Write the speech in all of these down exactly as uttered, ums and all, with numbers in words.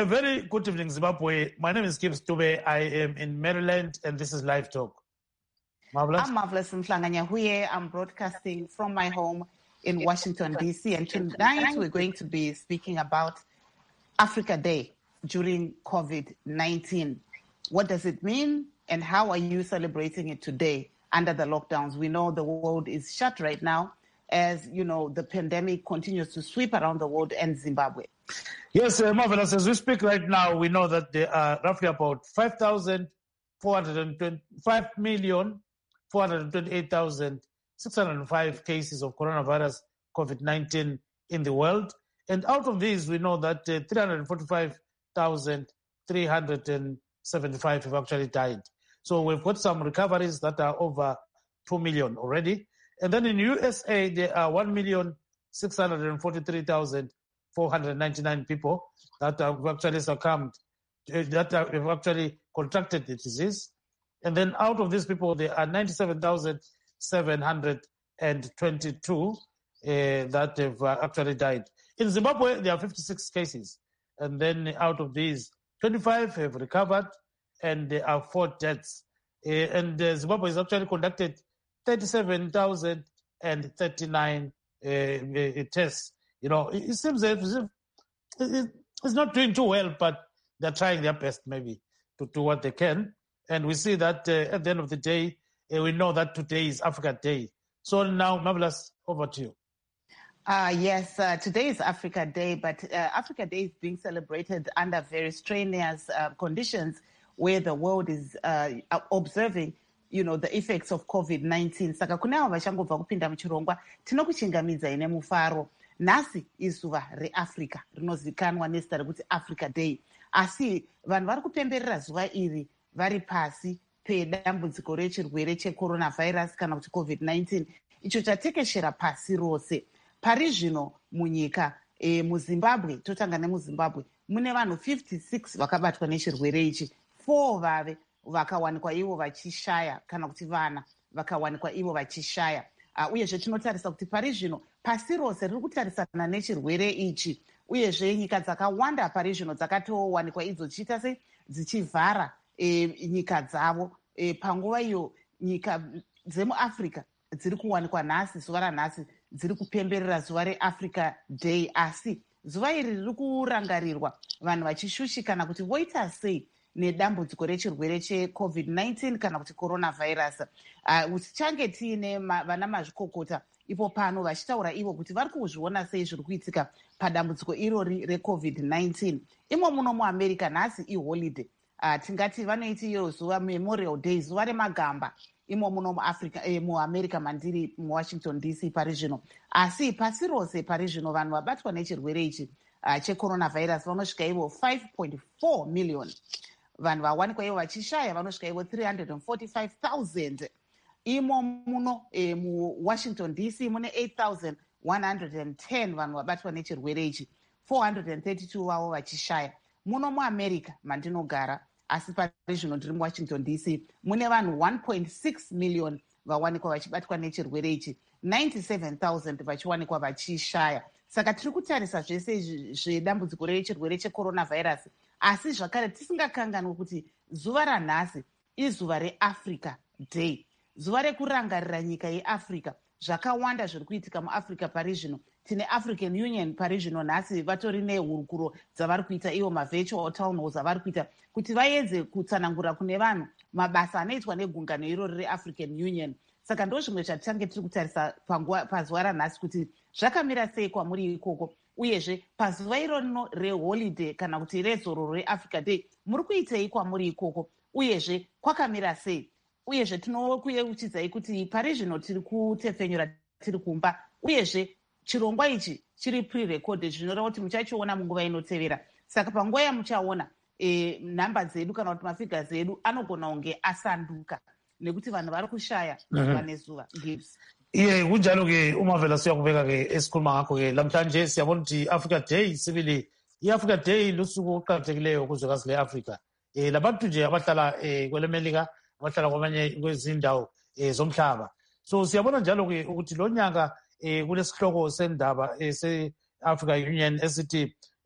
A very good evening, Zimbabwe. My name is Gibbs Dube. I am in Maryland, and this is Live Talk. Marvelous. I'm Marvelous Mhlanganyahuye. I'm broadcasting from my home in Washington, D C. And tonight we're going to be speaking about Africa Day during COVID nineteen. What does it mean, and how are you celebrating it today under the lockdowns? We know the world is shut right now as, you know, the pandemic continues to sweep around the world and Zimbabwe. Yes, uh, Marvelous. As we speak right now, we know that there are roughly about five thousand four hundred twenty-five million four hundred twenty-eight thousand six hundred five cases of coronavirus COVID nineteen in the world. And out of these, we know that uh, three hundred forty-five thousand three hundred seventy-five have actually died. So we've got some recoveries that are over two million already. And then in U S A, there are one million six hundred forty-three thousand four hundred ninety-nine people that have actually succumbed, that have actually contracted the disease. And then out of these people, there are ninety-seven thousand seven hundred twenty-two uh, that have uh, actually died. In Zimbabwe, there are fifty-six cases. And then out of these, twenty-five have recovered, and there are four deaths. Uh, and uh, Zimbabwe has actually conducted thirty-seven thousand thirty-nine uh, uh, tests. You know, it, it seems that it, it's not doing too well, but they're trying their best maybe to do what they can. And we see that uh, at the end of the day, uh, we know that today is Africa Day. So now, Marvelous, over to you. Uh, yes, uh, today is Africa Day, but uh, Africa Day is being celebrated under very strenuous uh, conditions where the world is uh, observing, you know, the effects of COVID nineteen. Saka kune avo vachangobva kupinda muchirongwa tinokuchingamidza ine mufaro. Nhasi izuva reAfrica rinozikanwa nezita rekuti Africa Day. Asi vanhu vari kupemberera zuva iri vari pasi pedambudziko rechirwere cheCoronavirus kana kuti COVID nineteen icho chatekeshera pasi rose. Pari zvino munyika e, muZimbabwe, totanga nemuZimbabwe, mune vanhu fifty-six vakabatwa nechirwere ichi. Four vave vakawanikwa ivo vachishaya kana kuti vana vakawanikwa ivo vachishaya. Uh, uyezve tinotarisa kuti pari zvino pasi rose riri kutarisana nechirwere ichi, uyezve nyika dzakawanda pari zvino dzakatowanikwa idzo dzichiita sei dzichivhara e, nyika dzavo. E, panguva iyo nyika dzemuAfrica dziri kuwanikwa nhasi, zuva ranhasi dziri kupemberera zuva reAfrica Day, asi zuva iri riri kurangarirwa vanhu vachishushikana kuti voita sei nedambudziko rechirwere cheCovid nineteen kana kuti coronavirus. Uh, tichange tiine ma, vana mazvikokota ipo pano vachitaura ivo kuti vari kuzviona sei zviri kuitika padambudziko irori reCovid nineteen. Imo muno muAmerica nhasi iholiday. Uh, tingati vanoiti iyo zuva Memorial Day, zuva remagamba imo muno muAfrica, eh, muAmerica mandiri muWashington D C pari zvino. Asi pasi rose pari zvino vanhu vabatwa nechirwere ichi uh, checoronavirus vanosvika ivo five point four million. Vanhu vawanikwa ivo vachishaya vanosvika ivo three hundred forty-five thousand. Imo muno eh, muWashington D C mune eight thousand one hundred ten vanhu vabatwa nechirwere ichi, four hundred thirty-two vavo vachishaya. Muno muAmerica mandinogara, asi pari zvino ndiri muWashington D C, mune vanhu one point six million vawanikwa vachibatwa nechirwere ichi, ninety-seven thousand vachiwanikwa vachishaya. Saka tiri kutarisa zvese zvedambudziko rechirwere checoronavirus, asi zvakare tisingakanganwi kuti zuva ranhasi izuva reAfrica Day, zuva rekurangarira nyika yeAfrica. Zvakawanda zviri kuitika muAfrica pari zvino. Tine African Union pari zvino nhasi vatori nehurukuro dzavari kuita ivo ma-virtual town halls avari kuita kuti vaedze kutsanangura kune vanhu mabasa anoitwa negungano irori reAfrican Union. Saka ndo zvimwe zvatitange tiri kutarisa pazuva ranhasi kuti zvakamira sei kwamuri ikoko, uyezve pazuva irorino reholiday kana kuti rezororo reAfrica Day muri kuitei kwamuri ikoko, uyezve kwakamira sei. Uyezve tinokuyeuchidzai kuti pari zvino tiri kutefenyura tiri kumba, uyezve chirongwa ichi chiri pre-recorded zvinoreva kuti muchachiona munguva inotevera. Saka panguva yamuchaona e, nhamba dzedu kana kuti mafigures edu anogona kunge asanduka nekuti vanhu vari kushaya zuva nezuva. Gibbs. Iye kunjalo-ke uMavela siyakubeka-ke esikhuluma ngakho-ke lamhlanje siyabona ukuthi i-Africa Day sibili i-Africa Day lusuku oluqakathekileyo kuzwekazi le-Africa. Um labantu nje abahlala um kwelemelika abahlala kwamanye kwezindawo um zomhlaba. So siyabona njalo-ke ukuthi lo nyaka um kulesihloko sendaba se-Africa Union esithi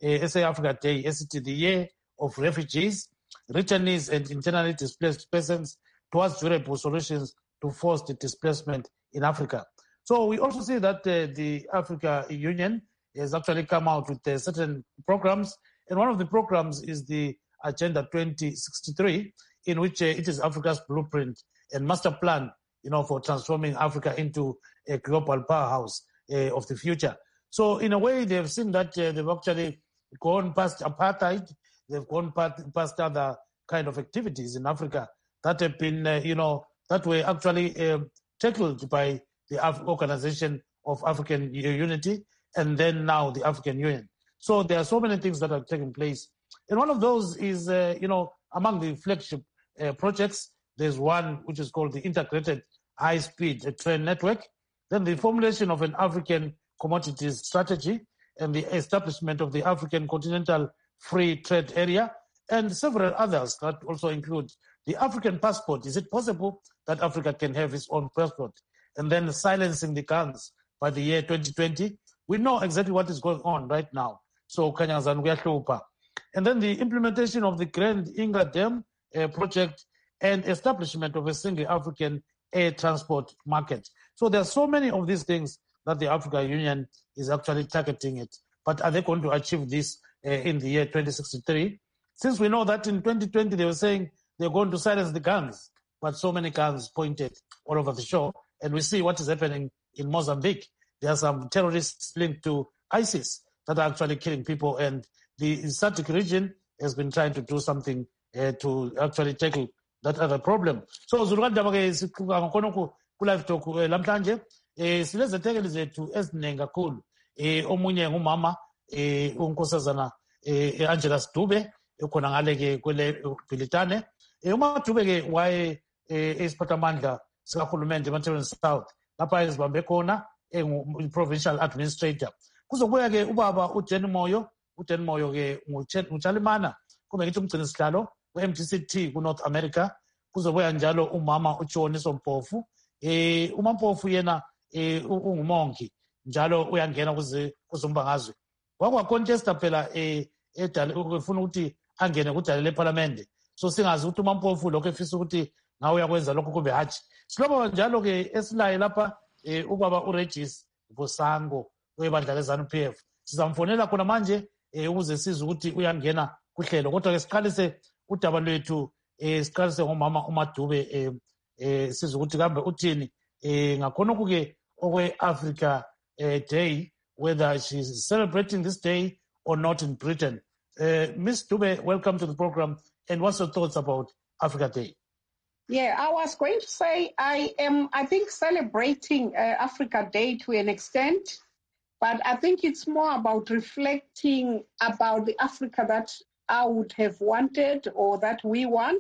S A Africa Day, S A T, the year of refugees, returnees and internally displaced persons towards durable solutions to forced displacement in Africa. So we also see that uh, the Africa Union has actually come out with uh, certain programs, and one of the programs is the Agenda twenty sixty-three, in which uh, it is Africa's blueprint and master plan, you know, for transforming Africa into a global powerhouse uh, of the future. So in a way, they've seen that uh, they've actually gone past apartheid, they've gone past, past other kind of activities in Africa that have been, uh, you know, that were actually uh, tackled by the Af- Organization of African Unity, and then now the African Union. So there are so many things that are taking place. And one of those is, uh, you know, among the flagship uh, projects, there's one which is called the Integrated High-Speed Train Network, then the formulation of an African commodities strategy, and the establishment of the African Continental Free Trade Area, and several others that also include the African passport. Is it possible that Africa can have its own passport? And then silencing the guns by the year twenty twenty. We know exactly what is going on right now. So Kanyazan Uyahlupa. And then the implementation of the Grand Inga Dam uh, project and establishment of a single African air transport market. So there are so many of these things that the African Union is actually targeting it. But are they going to achieve this uh, in the year twenty sixty-three? Since we know that in twenty twenty they were saying they're going to silence the guns, but so many guns pointed all over the shore. And we see what is happening in Mozambique. There are some terrorists linked to ISIS that are actually killing people. And the SADC region has been trying to do something uh, to actually tackle that other problem. So Zulukandaba is kulive talk lamhlanje silezetekeli zethu eziningi kakhulu. Omunye ngumama unkosazana Angela Dube ekhona ngale ke kwele Bhilitane. UMaDube ke waye esiphathamandla sikahulumende eMatabeleland South lapha ezibambe khona engu-provincial administrator. Kuzobuya ke ubaba uJen Moyo, uJen Moyo ke ngutshalimana kumbe ngithi umgcini sihlalo we-M D C T ku-North America. Kuzobuya njalo umama uJoni Sompofu. Eh uMampofu yena eh ungumongi njalo uyangena kuze kuzombangazwe. Wakwa-contesta phela eh edale ukufuna ukuthi angene kudale leParliament. So singazi ukuthi uMampofu lokho efisa ukuthi ngawe uyakwenza lokho kube hathi. Siloba njalo ke esilaye lapha eh ubaba uRegis Bosango webandla leZANU P F. Sizamfonela khona manje eh ukuze size ukuthi uyangena kuhlelo. Kodwa ke siqalise udaba lwethu eh siqalise ngomama uMaDube eh eh size ukuthi kambe uthini eh ngakhona ukuke okwe Africa eh, Day, whether she's celebrating this day or not in Britain. Uh, Miz Dube, welcome to the program. And what's your thoughts about Africa Day? Yeah, I was going to say I am, I think, celebrating uh, Africa Day to an extent, but I think it's more about reflecting about the Africa that I would have wanted or that we want.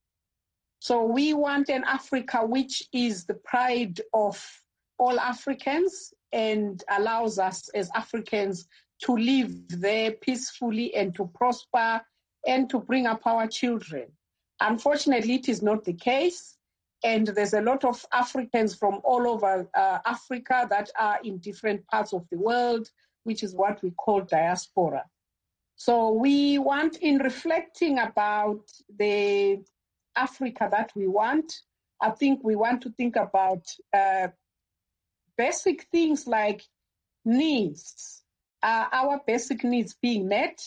So we want an Africa which is the pride of all Africans and allows us as Africans to live there peacefully and to prosper and to bring up our children. Unfortunately, it is not the case. And there's a lot of Africans from all over uh, Africa that are in different parts of the world, which is what we call diaspora. So we want, in reflecting about the Africa that we want, I think we want to think about uh, basic things like needs. Uh, our basic needs being met.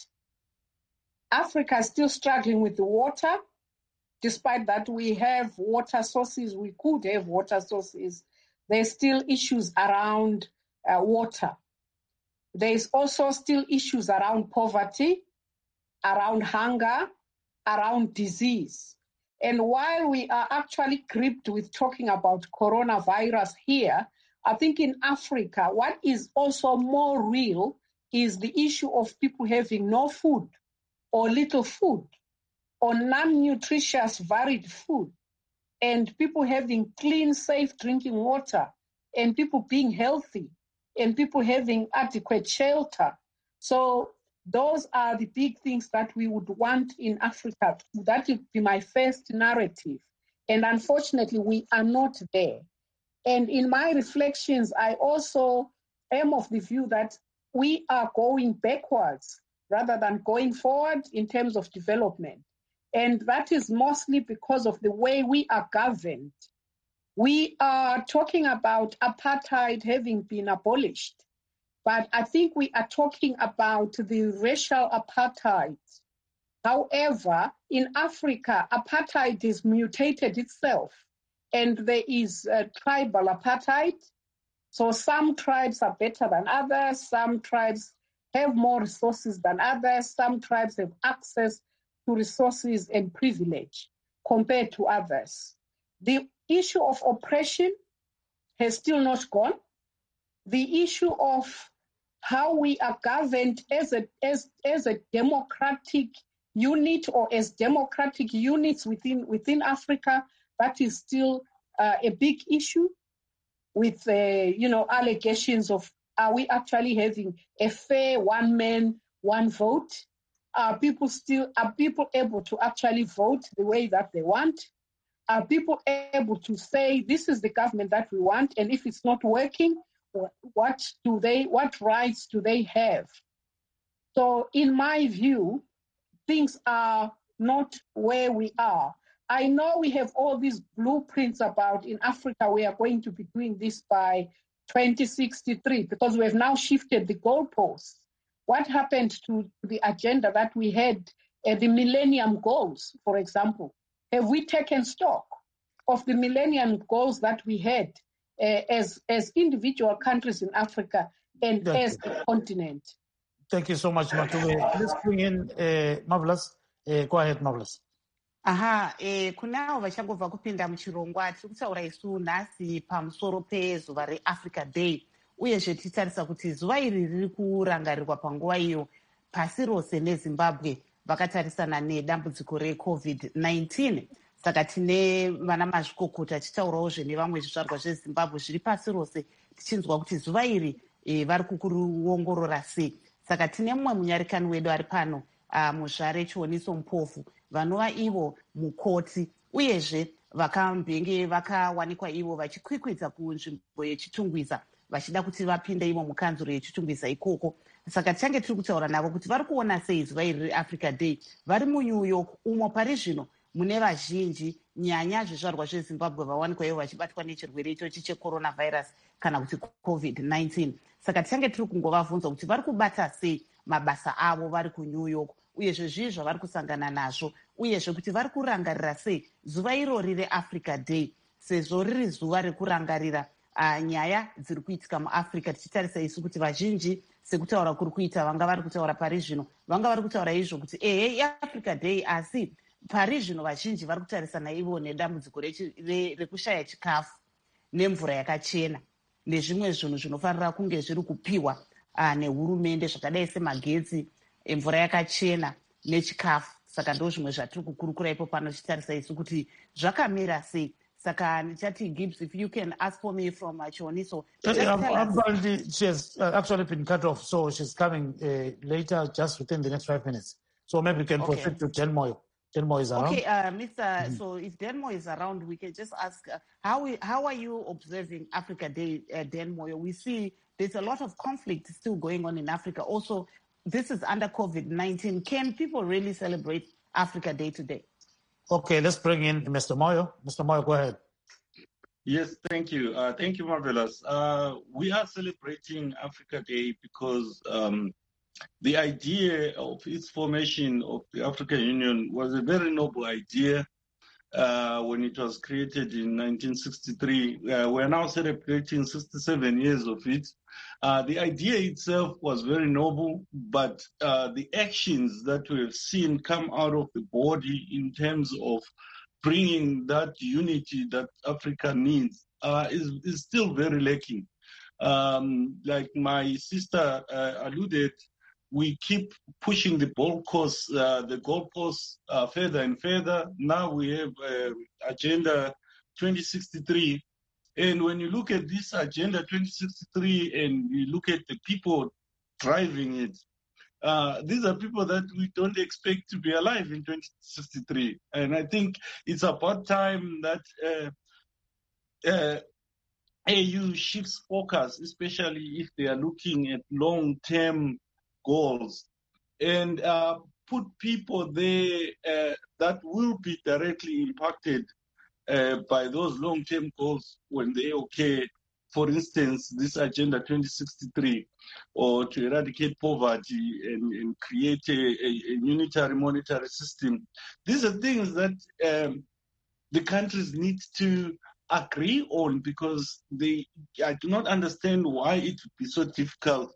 Africa is still struggling with the water. Despite that we have water sources, we could have water sources, there's still issues around uh, water. There's also still issues around poverty, around hunger, around disease. And while we are actually gripped with talking about coronavirus here, I think in Africa, what is also more real is the issue of people having no food or little food, or non-nutritious varied food, and people having clean, safe drinking water, and people being healthy, and people having adequate shelter. So those are the big things that we would want in Africa. That would be my first narrative. And unfortunately, we are not there. And in my reflections, I also am of the view that we are going backwards rather than going forward in terms of development. And that is mostly because of the way we are governed. We are talking about apartheid having been abolished, but I think we are talking about the racial apartheid. However, in Africa, apartheid has mutated itself, and there is uh, tribal apartheid. So some tribes are better than others, some tribes have more resources than others, some tribes have access to resources and privilege compared to others. The issue of oppression has still not gone. The issue of how we are governed as a, as, as a democratic unit or as democratic units within, within Africa, that is still uh, a big issue with, uh, you know, allegations of, are we actually having a fair one man, one vote? Are people still, are people able to actually vote the way that they want? Are people able to say, this is the government that we want, and if it's not working, what do they, what rights do they have? So in my view, things are not where we are. I know we have all these blueprints about in Africa, we are going to be doing this by twenty sixty-three, because we have now shifted the goalposts. What happened to the agenda that we had, uh, the Millennium Goals, for example? Have we taken stock of the Millennium Goals that we had uh, as, as individual countries in Africa and Thank as you. a continent? Thank you so much, Matuwe. Let's bring in uh, Marvelous. Uh, go ahead, Marvelous. aha eh, kunavo vachangobva kupinda muchirongwa tiri kutaura isu nhasi pamusoro pezuva reafrica day uyezve tichitarisa kuti zuva iri riri kurangarirwa panguva iyo pasi rose nezimbabwe vakatarisana nedambudziko recovid nineteen. Saka tine vana mazvikokota tichitaurawo nevamwe zvizvarwa zvezimbabwe zviri pasi rose tichinzwa kuti zuva iri e, vari kukuruongorora sei. Saka tine mumwe munyarikani wedu ari pano uh, muzvare chioniso mupofu vanova ivo mukoti uyezve vakambenge vakawanikwa ivo vachikwikwidza kunzvimbo yechitungwiza vachida kuti vapinde ivo mukanzuro yechitungwiza ikoko. Saka tichange tiri kutaura navo kuti vari kuona sei zuva iri reafrica day vari munew york umo pari zvino mune vazhinji nyanya zvizvarwa zvezimbabwe vawanikwa ivo vachibatwa nechirwere ichochi checoronavirus kana kuti covid nineteen. Saka tichange tiri kungovabvunza kuti vari kubata sei mabasa avo vari kunew york uyezve zvii zvavari kusangana nazvo uyezve kuti vari kurangarira sei zuva irori reafrica day sezvo riri zuva rekurangarira uh, nyaya dziri kuitika muafrica tichitarisa isu kuti vazhinji sekutaura kuri kuita vanga vari kutaura pari zvino vanga vari kutaura izvo kuti ehe iafrica day asi pari zvino vazhinji vari kutarisana ivo nedambudziko rekushaya chikafu nemvura yakachena nezvimwe zvinhu zvinofanira kunge zviri kupiwa uh, nehurumende zvakadai semagetsi mvura yakachena nechikafu. Saka ndo zvimwe zvatiri kukurukura ipo pano tichitarisa isu kuti zvakamira sei. Saka ndichati Gibbs, if you can ask for me from uh, Chioniso. Apparently she has uh, actually been cut off, so she's coming uh, later, just within the next five minutes. So maybe we can okay. proceed to Denmoy. Denmoy is around. Okay, uh, Mister Mm-hmm. So if Denmoy is around, we can just ask, uh, how we, how are you observing Africa Day, uh, Denmoy? We see there's a lot of conflict still going on in Africa. Also, this is under covid nineteen. Can people really celebrate Africa Day today? Okay, let's bring in Mister Moyo. Mister Moyo, go ahead. Yes, thank you. Uh, thank you, Marvelous. Uh, we are celebrating Africa Day because um, the idea of its formation of the African Union was a very noble idea uh, when it was created in nineteen sixty-three. Uh, we're now celebrating sixty-seven years of it. Uh, the idea itself was very noble, but uh, the actions that we have seen come out of the body in terms of bringing that unity that Africa needs uh, is, is still very lacking. Um, like my sister uh, alluded, we keep pushing the goalposts, uh, the goalposts uh, further and further. Now we have uh, Agenda twenty sixty-three. And when you look at this Agenda twenty sixty-three and you look at the people driving it, uh, these are people that we don't expect to be alive in twenty sixty-three. And I think it's about time that uh, uh, A U shifts focus, especially if they are looking at long-term goals. and uh, put people there uh, that will be directly impacted uh, by those long-term goals when they occur. For instance, this Agenda twenty sixty-three, or to eradicate poverty and, and create a, a, a unitary monetary system. These are things that um, the countries need to agree on, because they, I do not understand why it would be so difficult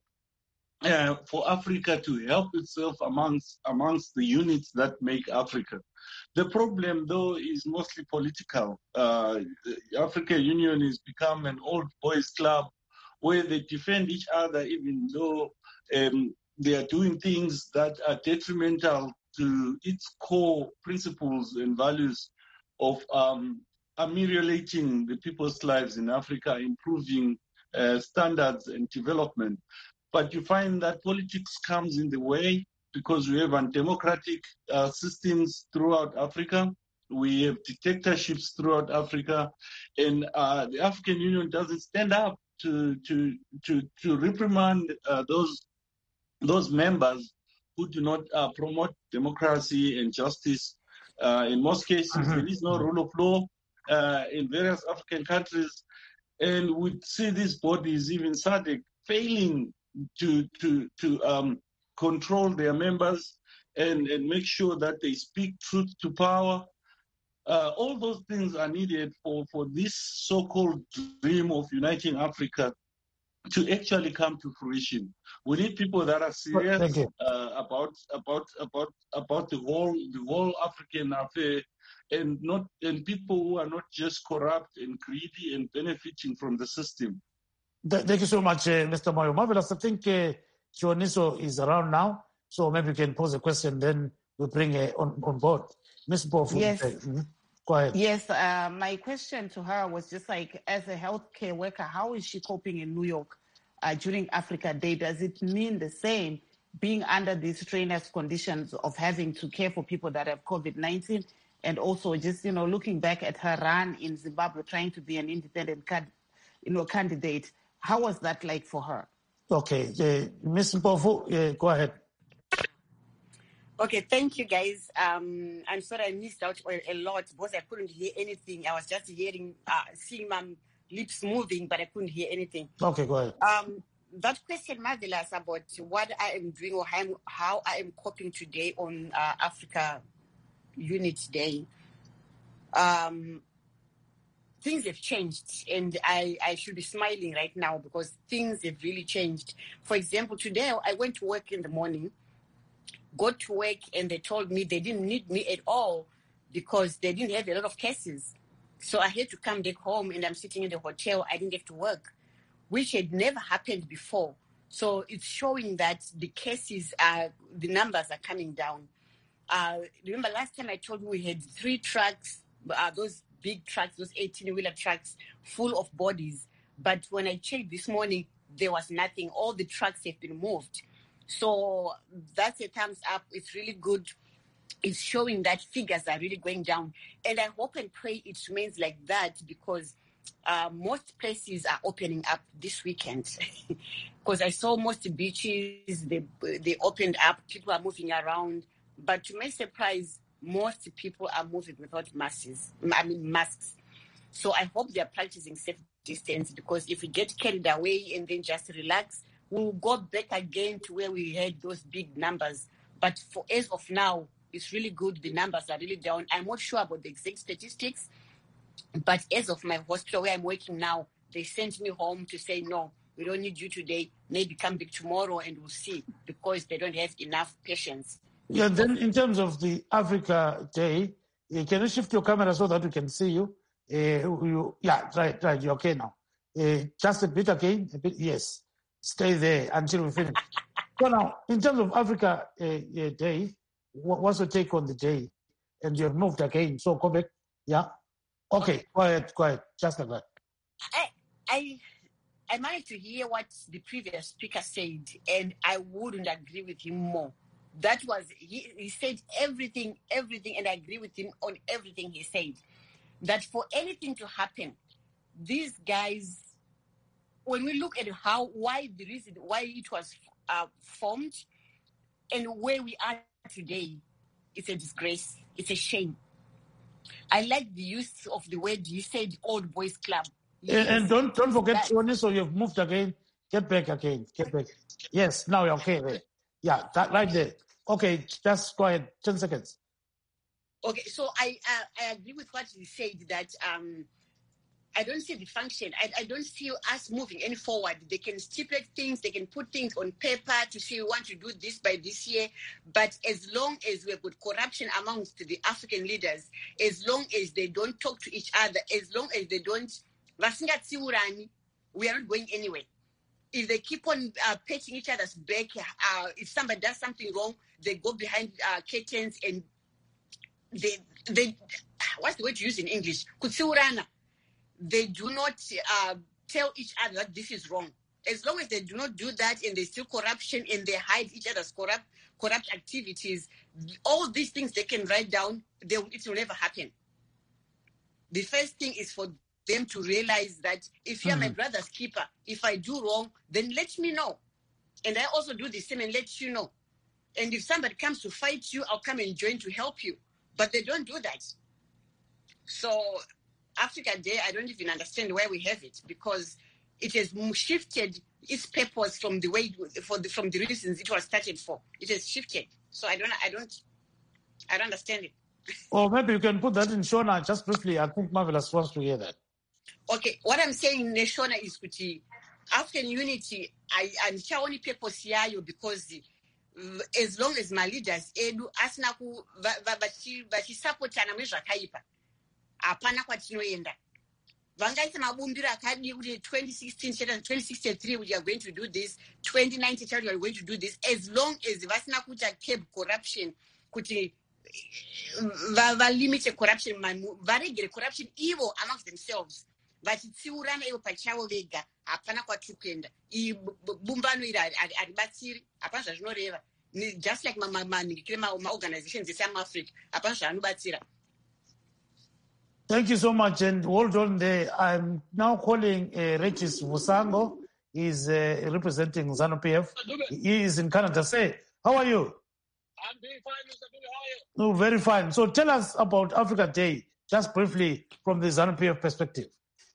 uh, for Africa to help itself amongst amongst the units that make Africa. The problem, though, is mostly political. Uh, the African Union has become an old boys club where they defend each other, even though um, they are doing things that are detrimental to its core principles and values of um, ameliorating the people's lives in Africa, improving uh, standards and development. But you find that politics comes in the way, because we have undemocratic uh, systems throughout Africa. We have dictatorships throughout Africa, and uh, the African Union doesn't stand up to to to to reprimand uh, those those members who do not uh, promote democracy and justice. Uh, in most cases, mm-hmm. there is no rule of law uh, in various African countries, and we see these bodies, even S A D C, failing to to to um, control their members and, and make sure that they speak truth to power. Uh, all those things are needed for, for this so-called dream of uniting Africa to actually come to fruition. We need people that are serious uh, about about about about the whole the whole African affair, and not and people who are not just corrupt and greedy and benefiting from the system. Thank you so much, uh, Mister Moyo. Marvelous. I think uh, Chioniso is around now, so maybe you can pose a question, then we'll bring uh, on, on board. Miz Mpofu, yes. Uh, mm-hmm. Go ahead. Yes, uh, my question to her was just like, as a healthcare worker, how is she coping in New York uh, during Africa Day? Does it mean the same, being under these strenuous conditions of having to care for people that have COVID nineteen, and also just, you know, looking back at her run in Zimbabwe, trying to be an independent cad- you know, candidate? How was that like for her? Okay, uh, Miz Mpofu, uh, go ahead. Okay, thank you, guys. Um, I'm sorry I missed out a lot because I couldn't hear anything. I was just hearing, uh, seeing my lips moving, but I couldn't hear anything. Okay, go ahead. Um, that question, Marvelous, about what I am doing or how, how I am coping today on uh, Africa Unit Day. Um, things have changed, and I, I should be smiling right now because things have really changed. For example, today I went to work in the morning, got to work, and they told me they didn't need me at all because they didn't have a lot of cases. So I had to come back home, and I'm sitting in the hotel. I didn't have to work, which had never happened before. So it's showing that the cases are, the numbers are coming down. Uh, remember last time I told you we had three trucks, uh, those big trucks, those eighteen-wheeler trucks full of bodies. But when I checked this morning, there was nothing. All the trucks have been moved. So that's a thumbs up. It's really good. It's showing that figures are really going down. And I hope and pray it remains like that because uh, most places are opening up this weekend. Because I saw most beaches, they, they opened up, people are moving around. But to my surprise, most people are moving without masks. I mean masks. So I hope they are practicing safe distance because if we get carried away and then just relax, we'll go back again to where we had those big numbers. But for as of now, it's really good. The numbers are really down. I'm not sure about the exact statistics, but as of my hospital where I'm working now, they sent me home to say, no, we don't need you today. Maybe come back tomorrow and we'll see because they don't have enough patients. Yeah, then in terms of the Africa Day, uh, can you shift your camera so that we can see you? Uh, you yeah, right, right, you're okay now. Uh, just a bit again, a bit, yes. Stay there until we finish. So now, in terms of Africa uh, uh, Day, what, what's your take on the day? And you have moved again, so go back. Yeah? Okay, go ahead, go ahead. Just like that. I, I, I managed to hear what the previous speaker said, and I wouldn't agree with him more. That was, he, he said everything, everything, and I agree with him on everything he said. That for anything to happen, these guys, when we look at how, why the reason, why it was uh, formed, And where we are today, it's a disgrace. It's a shame. I like the use of the word you said, old boys club. Yes. And, and don't don't forget, Tony, so you've moved again. Get back again. Get back. Yes, now you're okay there. Yeah, that right there. Okay, just go ahead. Ten seconds. Okay, so I uh, I agree with what you said that um I don't see the function. I, I don't see us moving any forward. They can stipulate things. They can put things on paper to say we want to do this by this year. But as long as we've got corruption amongst the African leaders, as long as they don't talk to each other, as long as they don't, we are not going anywhere. If they keep on uh, patting each other's back, uh, if somebody does something wrong, they go behind uh, curtains and they, they, what's the word to use in English? Kutsiurana. They do not uh, tell each other that this is wrong. As long as they do not do that and there's still corruption and they hide each other's corrupt corrupt activities, all these things they can write down, they, it will never happen. The first thing is for them to realize that if you're mm-hmm. my brother's keeper, if I do wrong, then let me know. And I also do the same and let you know. And if somebody comes to fight you, I'll come and join to help you. But they don't do that. So Africa Day, I don't even understand why we have it, because it has shifted its purpose from the way for the, from the reasons it was started for. It has shifted, so I don't, I don't, I don't understand it. Or maybe you can put that in Shona just briefly. I think Marvelous wants to hear that. Okay, what I'm saying in Shona is kuti African unity. I and only purpose yayo because uh, as long as my leaders edu asinaku bachi bachi support ana mwezva kaipa. Apana kwatinoenda vangaita mabumbiro akadi kuti twenty sixteen twenty sixty-three we are going to do this, twenty nineteen we are going to do this, as long as vasina kuita curb corruption kuti va limit corruption varegere corruption ivo amongst themselves vachitsiurana ivo pachavo vega hapana kwatiri kuenda bumbano iri haribatsiri hapana zvazvinoreva just like manhingikire maorganizations ese amaafrica hapana zvaanobatsira. Thank you so much, and hold on there. I'm now calling uh, Regis Vusango. He's uh, representing ZANU P F. He is in Canada. Say, how are you? I'm doing fine, Mister Dube. How are you? No, very fine. So tell us about Africa Day, just briefly from the ZANU P F perspective.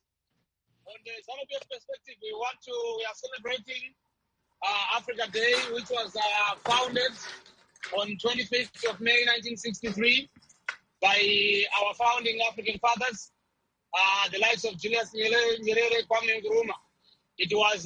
On the ZANU P F perspective, we want to, we are celebrating uh, Africa Day, which was uh, founded on twenty-fifth of May nineteen sixty-three. By our founding African fathers, uh, the likes of Julius Nyerere, Kwame Nkrumah. It was, uh,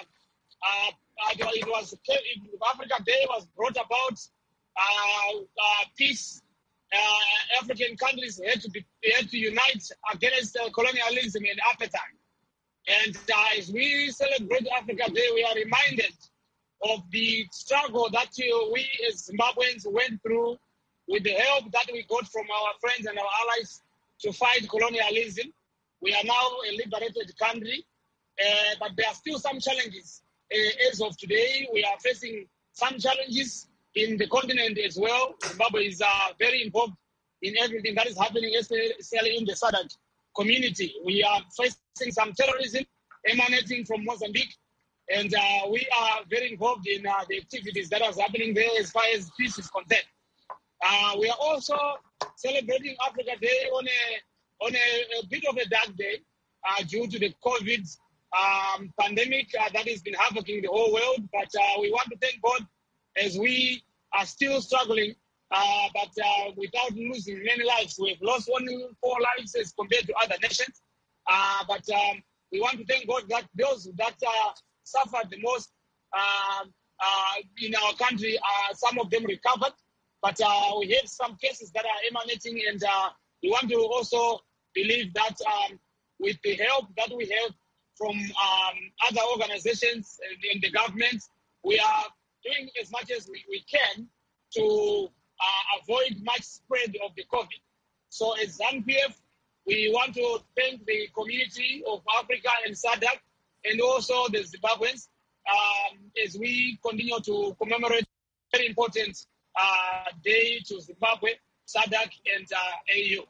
uh, it was it, Africa Day was brought about uh, uh, peace. Uh, African countries had to be had to unite against uh, colonialism and apartheid. And uh, as we celebrate Africa Day, we are reminded of the struggle that uh, we as Zimbabweans went through, with the help that we got from our friends and our allies to fight colonialism. We are now a liberated country, uh, but there are still some challenges. Uh, as of today, we are facing some challenges in the continent as well. Zimbabwe is uh, very involved in everything that is happening, especially in the S A D C community. We are facing some terrorism emanating from Mozambique, and uh, we are very involved in uh, the activities that are happening there as far as peace is concerned. Uh, we are also celebrating Africa Day on a on a, a bit of a dark day uh, due to the COVID um, pandemic uh, that has been havocing the whole world. But uh, we want to thank God as we are still struggling, uh, but uh, without losing many lives. We've lost only four lives as compared to other nations. Uh, but um, we want to thank God that those that uh, suffered the most uh, uh, in our country, uh, some of them recovered. But uh, we have some cases that are emanating, and uh, we want to also believe that um, with the help that we have from um, other organizations and the government, we are doing as much as we, we can to uh, avoid much spread of the COVID. So as ZANU P F, we want to thank the community of Africa and S A D C, and also the Zimbabweans, um, as we continue to commemorate very important Uh, day to Zimbabwe, S A D C, and uh, A U.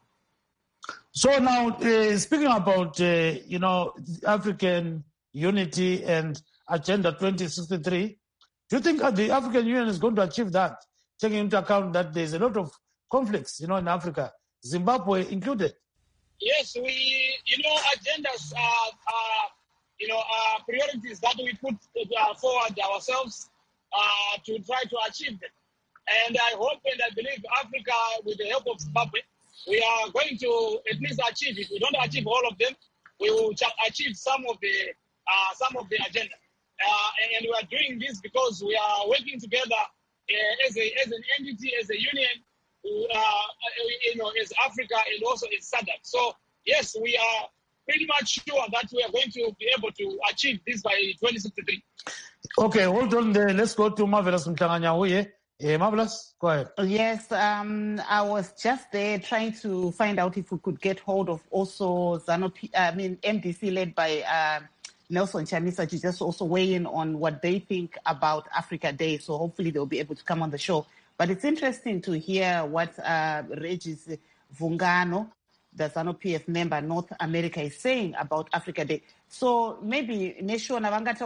So now, uh, speaking about, uh, you know, African unity and Agenda twenty sixty-three, Do you think the African Union is going to achieve that, taking into account that there's a lot of conflicts, you know, in Africa, Zimbabwe included? Yes, we, you know, agendas are, are you know, are priorities that we put uh, forward ourselves uh, to try to achieve them. And I hope and I believe Africa, with the help of Zimbabwe, we are going to at least achieve it. We don't achieve all of them. We will achieve some of the uh, some of the agenda. Uh, and we are doing this because we are working together uh, as a as an entity, as a union, uh, you know, as Africa and also as SADC. So yes, we are pretty much sure that we are going to be able to achieve this by twenty sixty-three. Okay, hold on there. Let's go to Marvelous Mtanganyawuye. Eh, Marvelous, go ahead. Yes, um, I was just there trying to find out if we could get hold of also ZANU, I mean, M D C led by uh, Nelson Chamisa to just also weigh in on what they think about Africa Day. So hopefully they'll be able to come on the show. But it's interesting to hear what uh, Regis Vungano, the ZANU-P F member, North America, is saying about Africa Day. So maybe Nation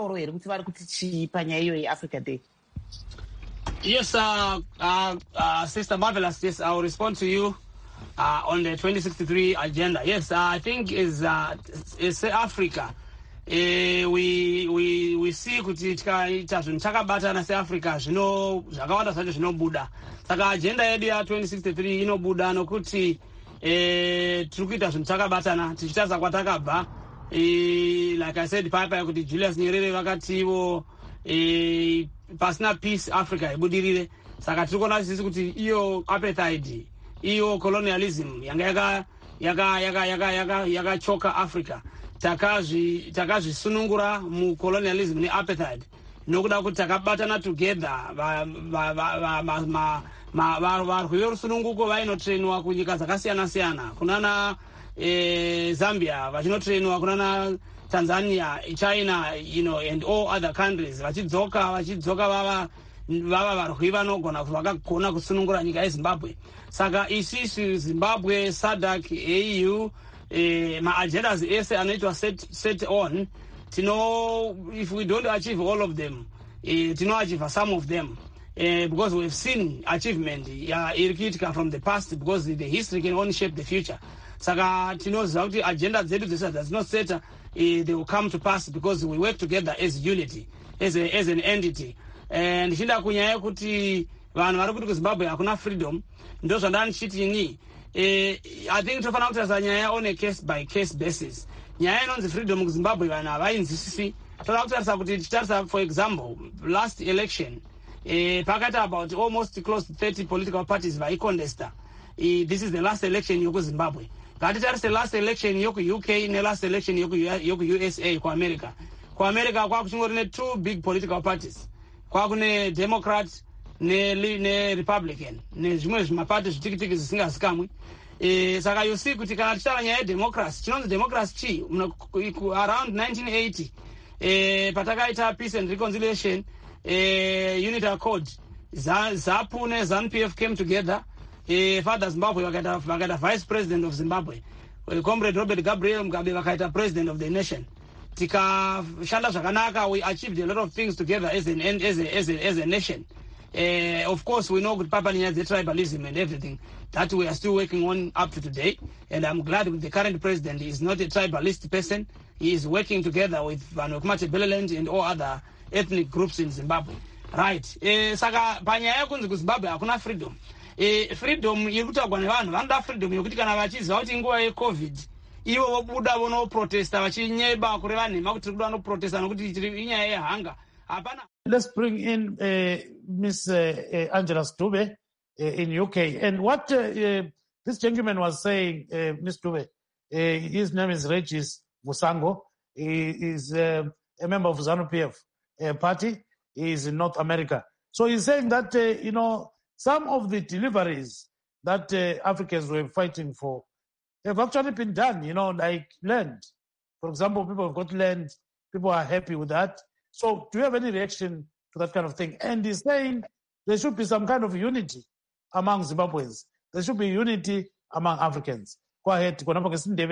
Africa Day. Yes, uh, uh, uh, Sister Marvelous, yes, I will respond to you uh, on the twenty sixty-three agenda. Yes, uh, I think is uh, is Africa. Uh, we we we see kuti tikaita zvinhu takabatana seAfrica zvino zvakawanda zvacho zvinobuda. Saka agenda yedu ya twenty sixty-three inobuda nokuti eh tiri kuita zvinhu takabatana tichitarisa kwatakabva. Eh like I said papa kuti Julius Nyerere vakatiwo eh pasina peace Africa ibudirire. Saka tiri kuona sisi kuti iyo apartheid, iyo colonialism yanga yaka yaka yaka yaka yaka yakachoka Africa. Takazvi takazvisunungura mu colonialism ne apartheid nokuda kuti takabatana together va va va va va varwi verusununguko vainotrainwa kunyika dzakasiyana siyana kunana eh, Zambia vachinotrainwa kunana Tanzania, China, you know, and all other countries vachidzoka vachidzoka vava vava varwi vanogona vakagona kusunungura nyika yeZimbabwe. Saka isisi Zimbabwe, SADC, A U Uh, my agendas ese anoitwa set set on to know if we don't achieve all of them, uh, to know achieve some of them, uh, because we've seen achievement yeah, irkitika from the past, because the, the history can only shape the future. Saka to know the agenda does not set uh, they will come to pass because we work together as unity, as a, as an entity. And hinda kunyaya kuti vanhu vari kuti kuZimbabwe hakuna freedom ndo zvandani chiti Uh, I think tofana kutaza nyaya on a case by case basis. Nyaya inonzi freedom kuZimbabwe vanhu havainzwisisi. Tofana kutarisa kuti titarisa, for example, last election uh, pakati about almost close to thirty political parties vaikondesta. Uh, this is the last election yoku Zimbabwe. Ngatitarise last election yoku U K ne last election yoku yoku U S A ku America. Ku America kwakuchingorine two big political parties. Kwakune Democrat ne ne Republican ne zvimwe zvimapati zvitikitiki zvisingazikamwi. Eh, saka you see kuti kana tichitara nyaya yedemocracy chinonzi democracy chi around nineteen eighty eh, patakaita peace and reconciliation eh, unit accord ZAPU ne ZANU-P F came together. eh, Father Zimbabwe vakaita vakaita vice president of Zimbabwe, eh, comrade Robert Gabriel Mugabe vakaita president of the nation. Tikashanda zvakanaka, we achieved a lot of things together as an as a as a, as a nation. Uh, of course, we know with Papa Nya's tribalism and everything that we are still working on up to today. And I'm glad with the current president, he is not a tribalist person. He is working together with Vanukumate Beleland and all other ethnic groups in Zimbabwe. Right. Saka panyaya kunzi kuZimbabwe hakuna freedom. Eh, freedom irikutagwa nevanhu vanoda freedom yokuti kana vachiziva kuti nguva yeCovid ivo vobuda vonoprotesta vachinyeba kureva nhema kuti tiri kuda vanoprotesta nokuti inyaya yehanga. Hapana. Let's bring in uh, Miss uh, uh, Angela Stube uh, in U K. And what uh, uh, this gentleman was saying, uh, Miss Stube, uh, his name is Regis Musango. He is uh, a member of ZANU-P F uh, party. He is in North America. So he's saying that, uh, you know, some of the deliveries that uh, Africans were fighting for have actually been done, you know, like land. For example, people have got land. People are happy with that. So do you have any reaction to that kind of thing? And he's saying there should be some kind of unity among Zimbabweans. There should be unity among Africans. Go ahead.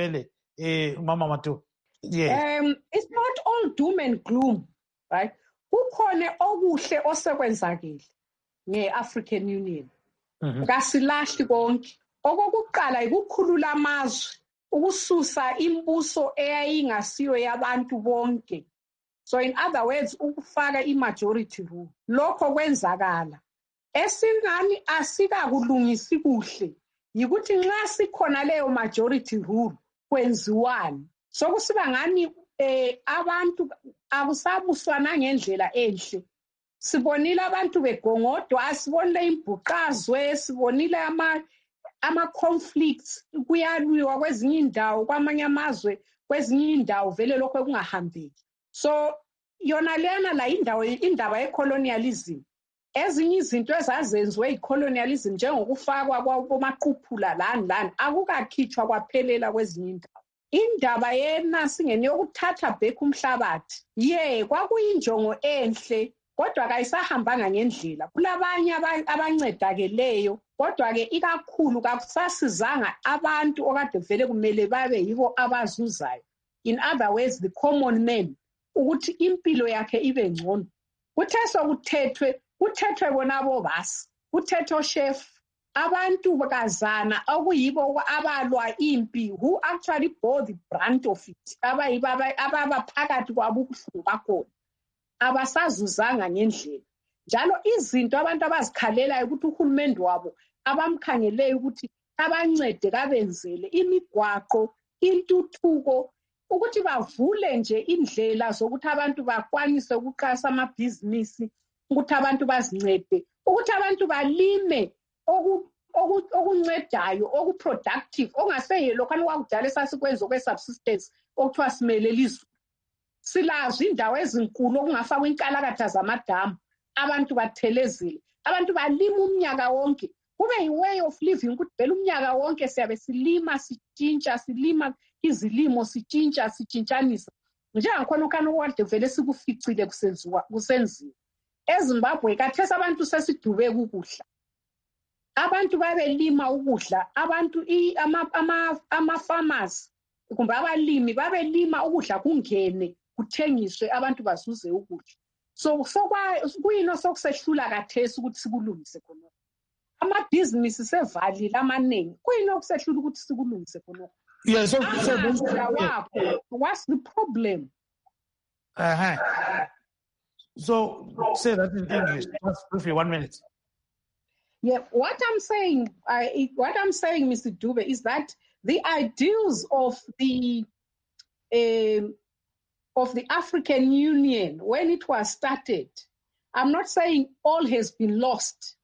Yeah. Um, it's not all doom and gloom, right? kukhona okuhle osekwenzakile nge-African Union. Kasilahli konke. Okokuqala ikukhulula amazwe ukususa imbuso eyayingasiyo yabantu bonke. So in other words, ukufaka i-majority rule. Lokho kwenzakala. Esingani asikakulungisi kuhle. Yikuthi nxa sikhona leyo majority rule kwenziwani. So kusiba ngani eh abantu akusabuswana ngendlela enhle. Sibonile abantu begongodwa, sibonile imbhuqazwe, sibonile ama ama conflicts kuyalwiwa kwezinye indawo kwamanye amazwe kwezinye indawo vele lokho kungahambeki. So yona lena la indawo indaba yecolonialism ezinye izinto ezazenziwe icolonialism njengokufakwa kwamaqhuphula lani lani akukakhitshwa kwaphelela kwezinye indawo. Indaba yena singene yokuthatha back umhlabathi ye kwakuyinjongo enhle kodwa kayisahambanga ngendlela. Kulabanye abancedakeleyo kodwa ke ikakhulu kakusasizanga abantu okade vele kumele babe yibo abazuzayo. In other words, the common man ukuthi impilo yakhe ibe ngcono. Kuthe sokuthethwe kuthethwe bona bobasi kuthethwe chef abantu bakazana okuyibo abalwa impi who actually bore the brunt of it. Abayiba abaphakathi kwabubuhlungu bakhona abasazuzanga ngendlela. Njalo izinto abantu abazikhalela ukuthi uhulumende wabo abamkhangeleyo ukuthi abancede kabenzele imigwaqo intuthuko ukuthi bavule nje indlela zokuthi abantu bakwanise ukuqasa amabhizinisi ukuthi abantu bazincede ukuthi abantu balime okuncedayo okuproductive ongaseye lokho kwakudala esasikwenza kwesubsistence okuthiwa simelela izulu. Silazi indawo ezinkulu okungafakwa inkalakatha zamadamu abantu bathelezile abantu balima umnyaka wonke kube yi-way of living ukuthi vele umnyaka wonke siyabe silima sitshintsha silima izilimo sitshintsha sitshintshanisa njengakhona ukana okade vele sikuficile kusenziwa kusenziwa. EZimbabwe kathesi abantu sesidube ukudla abantu babelima ukudla abantu ama ama ama farmers kumbe abalimi babelima ukudla kungene kuthengiswe abantu bazuze ukudla. So sokwa kuyino sokusehlula kathesi ukuthi sikulungise khona amabhizinisi sevalile amaningi kuyino okusehlula ukuthi sikulungise khona. Yeah, so, so yeah. What's the problem? Uh-huh. So say that in English. Just briefly, one minute. Yeah, what I'm saying, I, what I'm saying, Mister Dube, is that the ideals of the uh, of the African Union when it was started, I'm not saying all has been lost.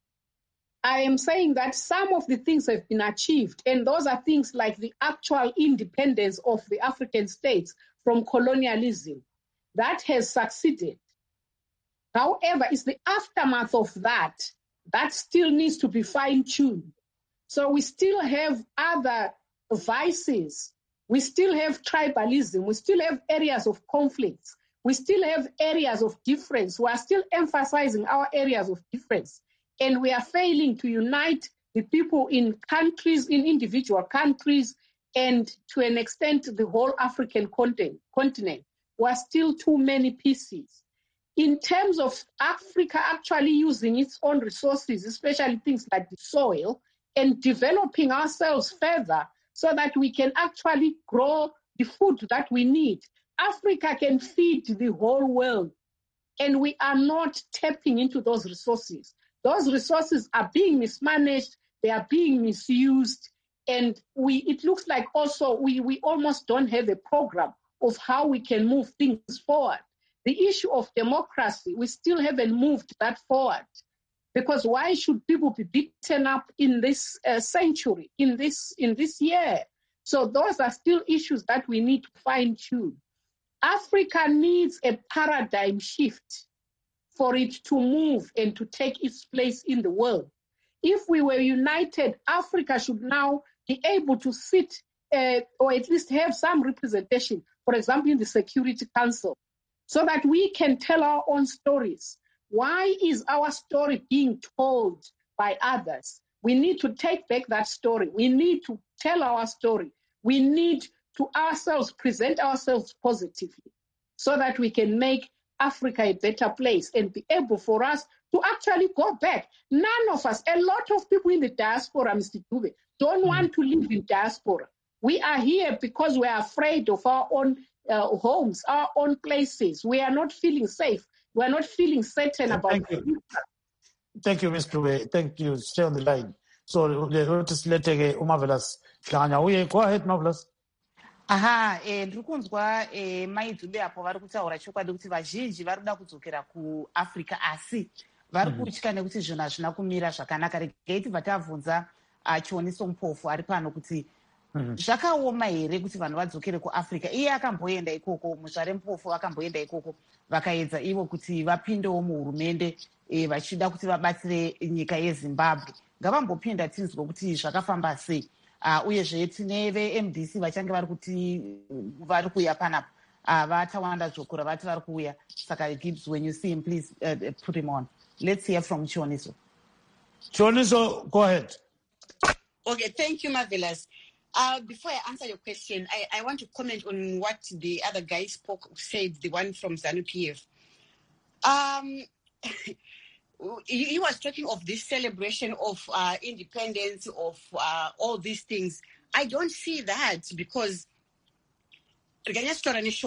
I am saying that some of the things have been achieved, and those are things like the actual independence of the African states from colonialism. That has succeeded. However, it's the aftermath of that that still needs to be fine-tuned. So we still have other vices. We still have tribalism. We still have areas of conflicts. We still have areas of difference. We are still emphasizing our areas of difference. And we are failing to unite the people in countries, in individual countries, and to an extent, the whole African continent. continent. We are still too many pieces. In terms of Africa actually using its own resources, especially things like the soil, and developing ourselves further so that we can actually grow the food that we need. Africa can feed the whole world, and we are not tapping into those resources. Those resources are being mismanaged, they are being misused, and we it looks like also we, we almost don't have a program of how we can move things forward. The issue of democracy, we still haven't moved that forward. Because why should people be beaten up in this uh, century, in this in this year? So those are still issues that we need to fine-tune. Africa needs a paradigm shift for it to move and to take its place in the world. If we were united, Africa should now be able to sit uh, or at least have some representation, for example, in the Security Council, so that we can tell our own stories. Why is our story being told by others? We need to take back that story. We need to tell our story. We need to ourselves present ourselves positively so that we can make Africa a better place and be able for us to actually go back. None of us, a lot of people in the diaspora, Mister Dube, don't want to live in diaspora. We are here because we are afraid of our own uh, homes, our own places. We are not feeling safe. We are not feeling certain about Thank you. Thank you, Mister Dube. Thank you. Stay on the line. So let's let Marvelous. Go ahead, Marvelous. Aha, eh, ndiri kunzwa eh, maidhube apo vari kutaura chokwadi kuti vazhinji vari kuda kudzokera kuafrica asi vari kutya nekuti zvinhu hazvina kumira zvakanaka. Regai tibva tabvunza Chioniso Mupofu ari pano kuti zvakaoma here kuti vanhu vadzokere kuafrica. Iye akamboenda ikoko, Muzvare Mupofu akamboenda ikoko, vakaedza ivo kuti vapindewo muhurumende eh, vachida kuti vabatsire nyika yeZimbabwe. Ngavambopinda tinzwe kuti zvakafamba sei. Uh, uyezve tine ve-M D C vachange vari kuti vari kuuya panapa uh, vatawanda zvokura vati vari kuuya. Saka Gibbs, when you see him, please uh, put him on. Let's hear from Chioniso. Chioniso, go ahead. Okay, thank you, Marvelous. Uh, before I answer your question, I, I want to comment on what the other guy spoke said, the one from ZANU-P F. Um, he, he was talking of this celebration of uh, independence, of uh, all these things. I don't see that because because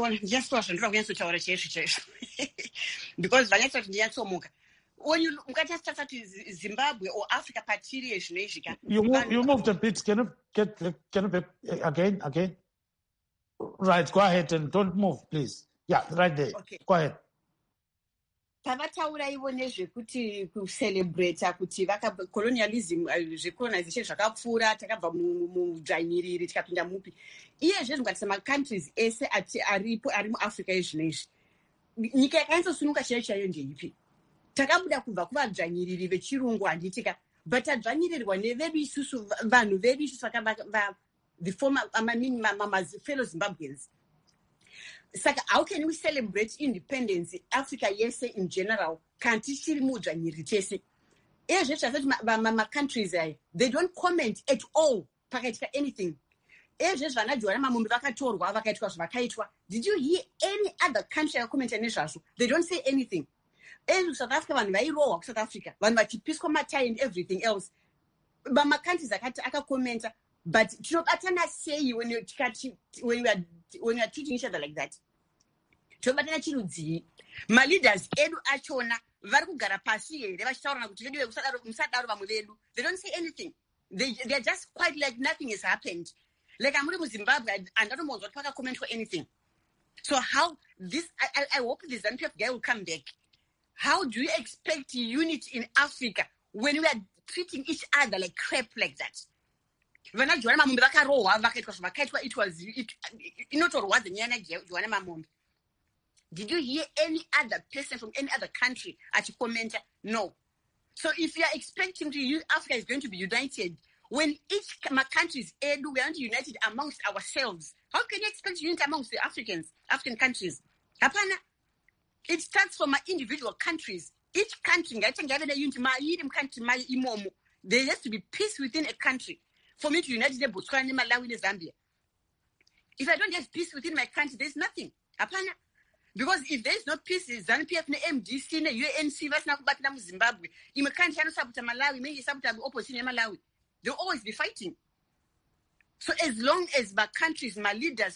when you look at Zimbabwe or Africa, you move, you moved a bit. Can you get can you be, again again? Right, go ahead and don't move, please. Yeah, right there. Okay. Go ahead. Tavataura ivo nezvekuti kucelebrata kuti colonialism zvecolonization zvakapfuura takabva mudzvanyiriri tikapinda mupi iye zvezvo ngatisa macountries ese aripo ari muafrica ezvino izvi nyika yakanyatsosununga chaiyo chaiyo ndeipi takabuda kubva kuvadzvanyiriri vechirungu handitika but tadzvanyirirwa nevedu isusu vanhu vedu isusu vakava the former fellow Zimbabweans. Saka, how can we celebrate independence, Africa, yes, in general? Can't you see mudzvanyiriri tese? My countries, they don't comment at all. Anything. Did you hear any other country comment? They don't say anything. South Africa, South Africa, and everything else. But my countries, I can't comment. But you know, I cannot say when you when you are when you are treating each other like that. My leaders, edu achona, vari kugara pasi here, vachitaura kuti vedu musadaro vamwe vedu. They don't say anything. They they are just quite like nothing has happened. Like I'm from Zimbabwe, and I don't want to comment for anything. So how this? I I, I hope this ZANU-P F guy will come back. How do you expect unity in Africa when we are treating each other like crap like that? When I joined my mom, it was inotorwa the nyana joined my mom. Did you hear any other person from any other country at your comment? No. So if you are expecting to you, Africa is going to be united, when each country is we are not united amongst ourselves, how can you expect unity amongst the Africans, African countries? Hapana. It starts from my individual countries. Each country, there has to be peace within a country. For me to unite the Botswana, Malawi, and Zambia. If I don't have peace within my country, there's nothing. Hapana. Because if there's no peace, ZANU-P F, M D C, U N C, Zimbabwe, in my country, Malawi, maybe opposition Malawi, they'll always be fighting. So as long as my countries, my leaders,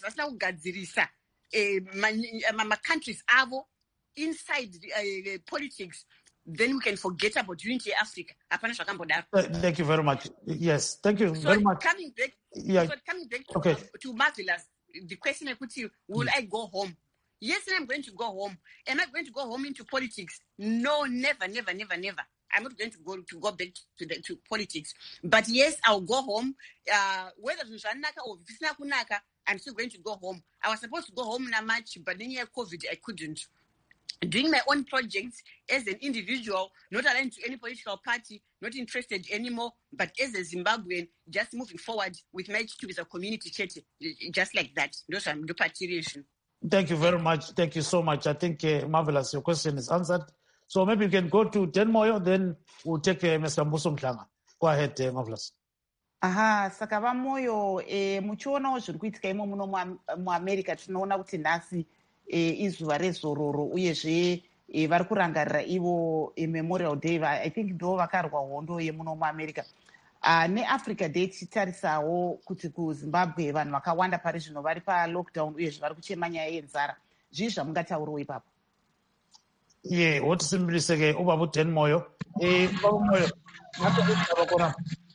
my countries are inside uh, politics, then we can forget about unity Africa. Thank you very much. Yes, thank you so very much. Coming back, yeah. so coming back to, okay. uh, to Marvelous, the question I put to you, will mm. I go home? Yes, I'm going to go home. Am I going to go home into politics? No, never, never, never, never. I'm not going to go to go back to the, to politics. But yes, I'll go home. Uh, whether Naka or Visnakunaka, I'm still going to go home. I was supposed to go home in a match, but then year COVID, I couldn't. Doing my own projects as an individual, not aligned to any political party, not interested anymore, but as a Zimbabwean, just moving forward with my H two as a community church, just like that. Those are the repatriation. Thank you very much. Thank you so much. I think, uh, Marvelous, your question is answered. So maybe you can go to Ten Moyo, then we'll take uh, Mister Mbuso Mhlanga. Go ahead, uh, Marvelous. Aha, saka vamoyo eh, muchionawo zviri kuitika imo muno muamerica tinoona kuti nhasi izuva rezororo uyezve vari kurangarira ivo memorial day. I think ndo vakarwa hondo yemuno muamerica. Uh, neafrica day tichitarisawo kuti kuzimbabwe vanhu vakawanda pari zvino vari palockdown uyezve vari kuchema nyaya yenzara. Zvii zvamungataurawo ipapo? Ye wotisimbiriseke ubaba uDan Moyo. Eh ubaba Moyo ngathaba khona.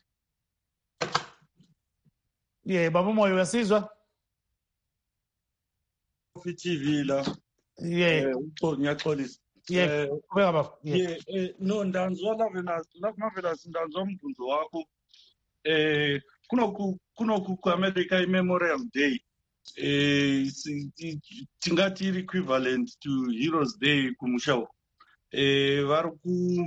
Ye baba Moyo uyasizwa? T V la. Ye ngiyaxolisa. Ye kubeka baba. Ye no ndanzwa la vena la mavela ndanzwa umbunzo wakho. Eh kunoku kunoku kuAmerica iMemorial Day. Eh tingati iri equivalent to Heroes Day kumusha. Eh vari ku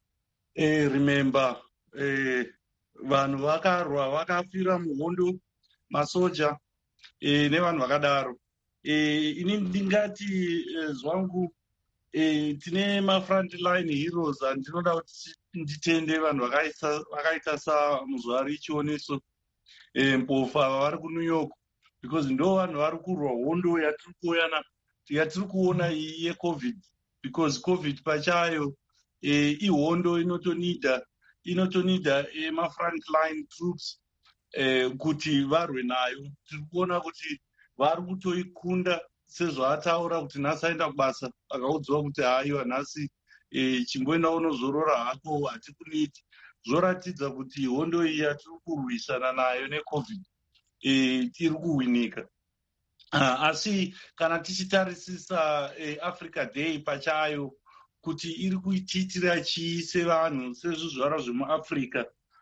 eh remember eh vanhu vakarwa vakafira muhondo masoja eh nevanhu vakadaro. Eh ini ndingati eh, zvangu eh tine ma front line heroes andinoda kuti nditende vanhu vakaita vakaita sa Muzwari Chioniso eh Mpofa vari ku New York, because ndo vanhu vari kurwa hondo yatiri kuona yatiri kuona ye COVID, because COVID pachayo eh ihondo inotonida inotonida eh, ma front line troops eh kuti varwe nayo. Tiri kuona kuti vari kutoikunda sezvaataura kuti nhasi aenda kubasa akaudzwa kuti haiwa nhasi e, chimboenda unozorora hako hatikuniti. Zvoratidza kuti hondo iyi yatiri kurwisana nayo neCovid e, iri kuwinika. Uh, asi kana tichitarisisa e, Africa Day pachayo kuti iri kuitiitira chii sevanhu sezvizvara zvemuAfrica,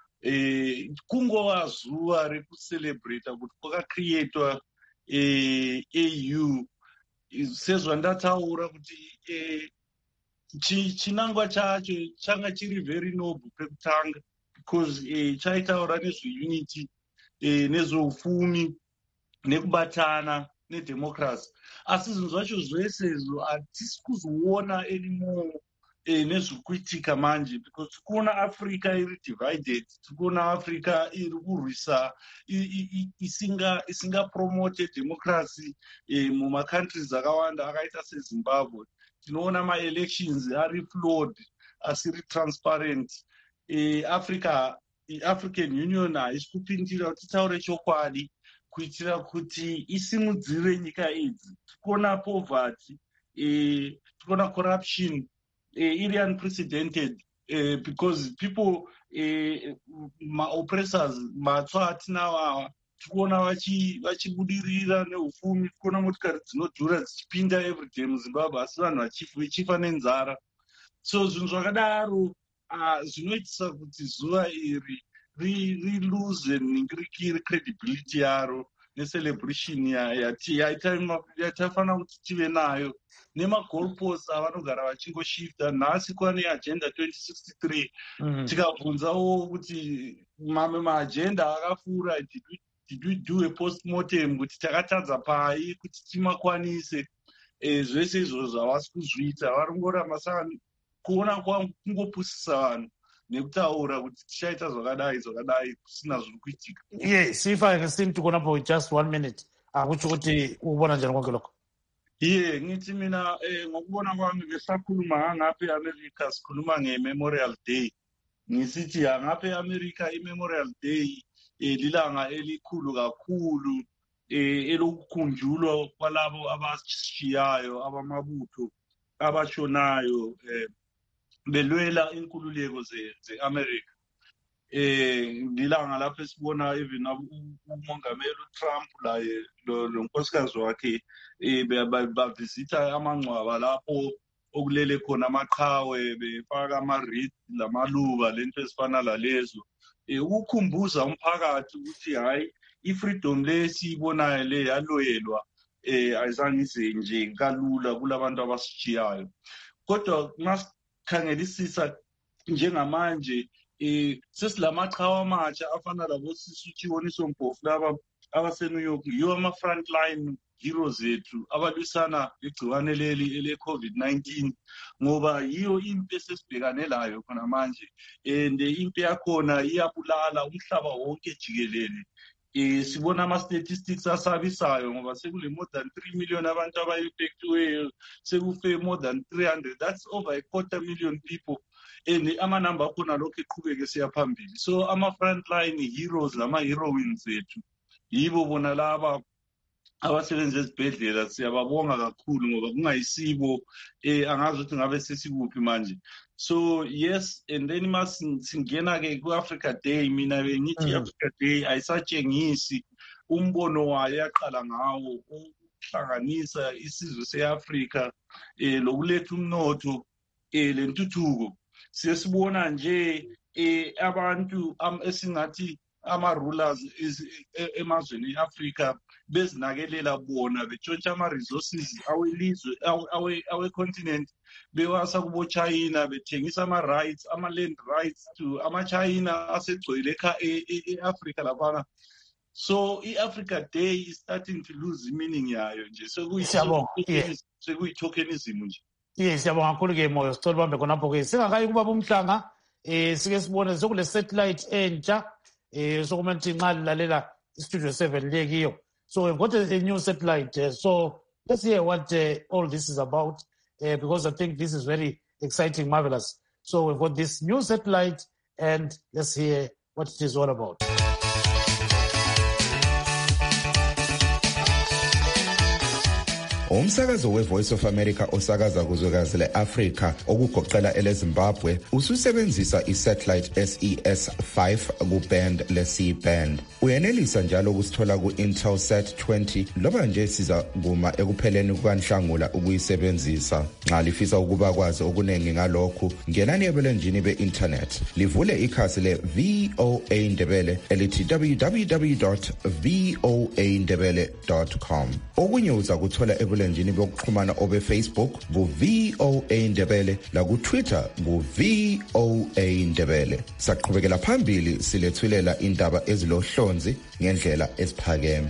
e, kungova zuva rekucelebrata kuti kwakacreatwa e, A U sezvandataura kuti e, chi, chinangwa chacho changa chiri very noble pekutanga, because e, chaitaura nezveunity e, nezveupfumi nekubatana nedemocracy. Asi zvinhu zvacho zvese izvo hatisi kuzoona anymore e, nezviri kuitika manje, because tikuona Africa iri divided, tikuona Africa iri kurwisa isinga isinga promote democracy e, muma countries akawanda akaita seZimbabwe. Tinoona ma elections ari flawed, asiri transparent. E, Africa African Union haisi kupindira kuti taure chokwadi kuitira kuti isimudzire nyika idzi. Tikuona poverty, e, tikuona corruption e, iri unprecedented e, because people e, ma oppressors matswa atinawo awa tikuona vachibudirira neupfumi. Tikuona motikari dzinodhura dzichipinda everyday muZimbabwe asi vanhu vachifa nenzara. So zvinhu zvakadaro uh, zvinoitisa kuti zuva iri rilose ningirikiri credibility yaro necelebration yatafanira kuti tive nayo, nemagoalposts avanogara vachingoshifta. Nhasi kwane agenda twenty sixty-three. Mm. Tikabvunzawo kuti mamwe maagenda akafura, did we, did we do a postmortem kuti takatadza pai kuti timakwanise. E, zvese izvo zvavasi kuzviita varingoramba saka kuona kwangu kungopusisa vanhu nekutaura kuti tichaita zvakadai zvakadai kusina zviri kuitika. Yes, if I can still to go for just one minute. Akucho kuti ubona njani kwake lokho? Ye ngithi mina eh ngokubona kwami besakhuluma ngapha eAmerica sikhuluma ngeMemorial Day. Ngisithi ngapha eAmerica iMemorial Day eh lilanga elikhulu kakhulu eh elokukhunjulwa kwalabo abashiyayo abamabutho abashonayo eh belwela inkululeko ze-America. Eh lilanga lapho esibona even umongameli uTrump laye lo nkosikazi wakhe eh bavisita amangcwaba lapho okulele khona amaqhawe befaka ama-wreath lamaluba lento ezifana lalezo, eh ukukhumbuza umphakathi ukuthi hayi ifreedom lesiyibonayo le yaloyelwa eh ayizange ize nje kalula kulabantu abasishiyayo. Kodwa masikhangelisisa njengamanje eh sesilamaqhawe amatsha afana labo Sisi Chioniso Mpofu laba abaseNew York, yiwo ama-front line heroes zethu abalwisana igciwane leli ele-COVID nineteen, ngoba yiyo impi esesibhekane layo khona manje. And impi yakhona iyabulala umhlaba wonke jikelele. eh sibona ama statistics asabisayo ngoba sekule more than three million abantu abayinfectiweyo, sekufe more than three hundred. That's over a quarter million people. And ama number akhona lokho eqhubeke siya phambili. So ama frontline heroes lama heroines zethu yibo bona laba abasebenza ezibhedlela, siyababonga kakhulu ngoba kungayisibo eh angazi ukuthi ngabe sesikuphi manje. So yes, and then mas singena ke ku Africa Day, mina bengithi Africa Day ayisatshengisi umbono wayo yaqala ngawo ukuhlanganisa isizwe seAfrica eh lokuletha umnotho eh lentuthuko. Siyasibona nje eh abantu esingathi ama rulers emazweni eAfrica bezinakelela bona betshontsha ama resources awelizwe awe awe continent bewasa kubo China, bethengisa ama rights ama land rights to ama China asegcwele ekha eAfrica lapha. So iAfrica Day is starting to lose meaning yayo nje, sekuyitokenism nje. Yes, siyabonga kakhulu ke Moyo Sithole bambe khonapho ke singakayi kuba umhlanga eh sike sibone sokule satellite entsha eh sokumenthi nxa lilalela Studio seven le kiyo. So we've got a, a new satellite. Uh, so let's hear what uh, all this is about, uh, because I think this is very exciting, marvelous. So we've got this new satellite, and let's hear what it is all about. Umsakazo we-Voice of America osakaza kuzwekazi le-Afrika okugoqela ele-Zimbabwe ususebenzisa i-satellite S E S five ku-band le-C-band. Uyenelisa njalo ukusithola ku-Intelsat twenty loba nje siza kuma ekupheleni kukaNhlangula ukuyisebenzisa. Nxa lifisa ukuba kwazi okuningi ngalokhu, ngenani ebulenjini be-internet livule ikhasi le-V O A Ndebele elithi w w w dot v o a ndebele dot com. Okunye uza kuthola ebulenjini bokuxhumana obe Facebook ku V O A Ndebele la ku Twitter ku V O A Ndebele. Saqhubekela phambili silethulela indaba ezilohlonzi ngendlela esiphakeme.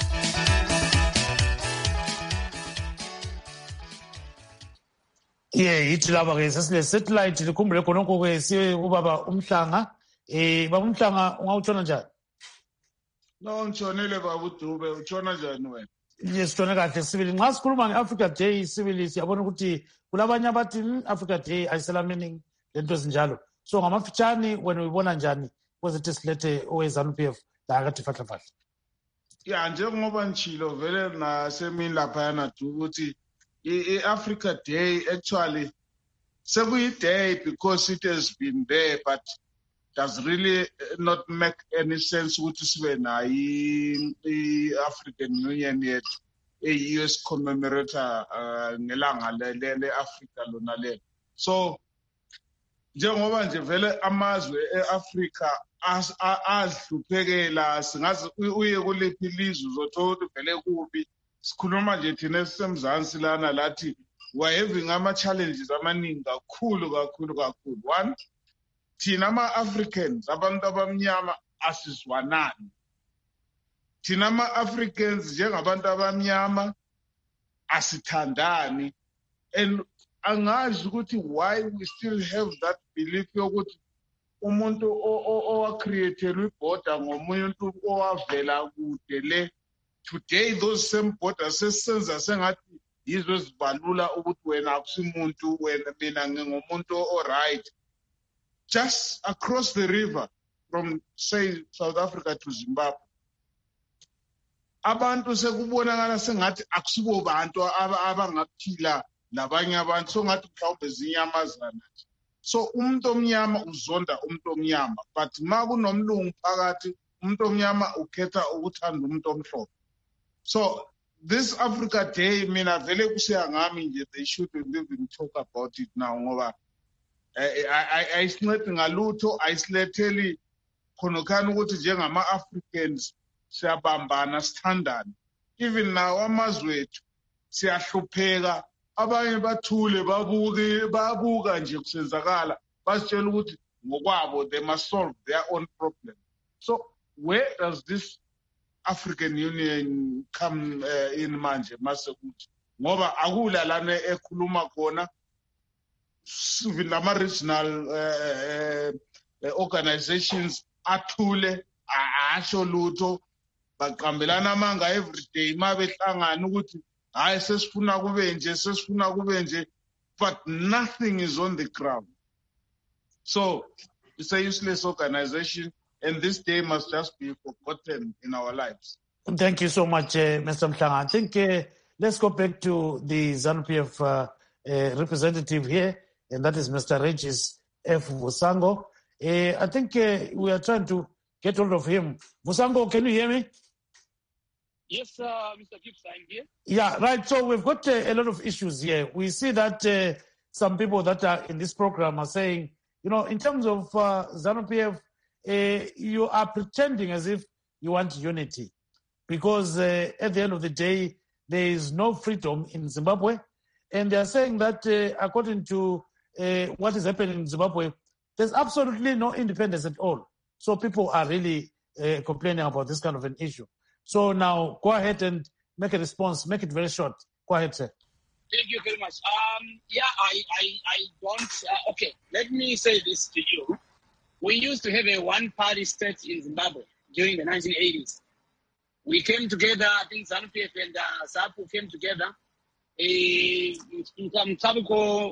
Yeah, ithi laba ke sesile satellite likhumbule khononke ke siye kubaba umhlanga. Eh baba umhlanga ungawutshona njani? No ngitshonele baba uDube, utshona njani wena? Yes, tshona kahle sibili. Nxa sikhuluma ngeAfrica Day sibili siyabona ukuthi kulabanye abathi Africa Day ayisela meaning lento ezinjalo. So ngamafitshane wena uyibona njani kwezethu silethe oweZANU P F la akathi fahla fahla? Yeah, njengoba nchilo vele nasemini lapha yana ukuthi i-Africa Day actually sekuyi day because it has been there, but does really not make any sense ukuthi sibe nayo i-African Union yet e-U S commemorator ngelanga le-Africa lona le. So njengoba nje vele amazwe e-Africa adluphekela singazi uye kulephi ilizwe uzothola ukuthi vele kubi. Sikhuluma nje thina esisemzansi lana lathi we're having ama-challenges amaningi kakhulu kakhulu kakhulu. One, thina ama-Africans abantu abamnyama asizwanani. Thina ama-Africans njengabantu abamnyama asithandani. And angazi ukuthi why we still have that belief yokuthi umuntu owacreatelwa ibhoda ngomuntu owavela kude le. Today those same borders sesenza sengathi yizo ezibalula ukuthi wena akusimuntu wena mina ngingumuntu alright. Just across the river from, say, South Africa to Zimbabwe, abantu sekubonakala sengathi akusibo bantu abangaphila labanye abantu, so ngathi mhlawumbe zinyamazana. So umuntu omnyama uzonda umuntu omnyama, but ma kunomlungu phakathi umuntu omnyama ukhetha ukuthanda umuntu omhlophe. So this Africa Day, mina vele kusiya ngami nje, they shouldn't even talk about it now ngoba ayisilethi ngalutho, ayisiletheli khonokana ukuthi njengama-Africans siyabambana sithandane. Even nawo amazwe ethu siyahlupheka, abanye bathule babuke babuka nje kusenzakala, basitshela ukuthi ngokwabo they must solve their own problem. So where does this African Union come uh, in manje mase kuthi ngoba akula lana ekhuluma khona lama regional uh, uh, organizations athule asho lutho baqambelana amanga every day mabehlangana ukuthi hayi sesifuna kube nje sesifuna kube nje, but nothing is on the ground. So it's a useless organization, and this day must just be forgotten in our lives. Thank you so much, uh, Mister Mhlanga. I think uh, let's go back to the ZANU-P F uh, uh, representative here, and that is Mister Regis F. Vusango. Uh, I think uh, we are trying to get hold of him. Vusango, can you hear me? Yes, uh, Mister Gibbs, I'm here. Yeah, right. So we've got uh, a lot of issues here. We see that uh, some people that are in this program are saying, you know, in terms of uh, ZANU-P F, uh, you are pretending as if you want unity. Because uh, at the end of the day, there is no freedom in Zimbabwe. And they are saying that uh, according to uh, what is happening in Zimbabwe, there's absolutely no independence at all. So people are really uh, complaining about this kind of an issue. So now go ahead and make a response. Make it very short. Go ahead, sir. Thank you very much. Um, yeah, I, I, I don't... Uh, okay, let me say this to you. We used to have a one-party state in Zimbabwe during the nineteen eighties. We came together, I think ZANU-P F and uh, ZAPU came together. Mtabuko, uh, uh,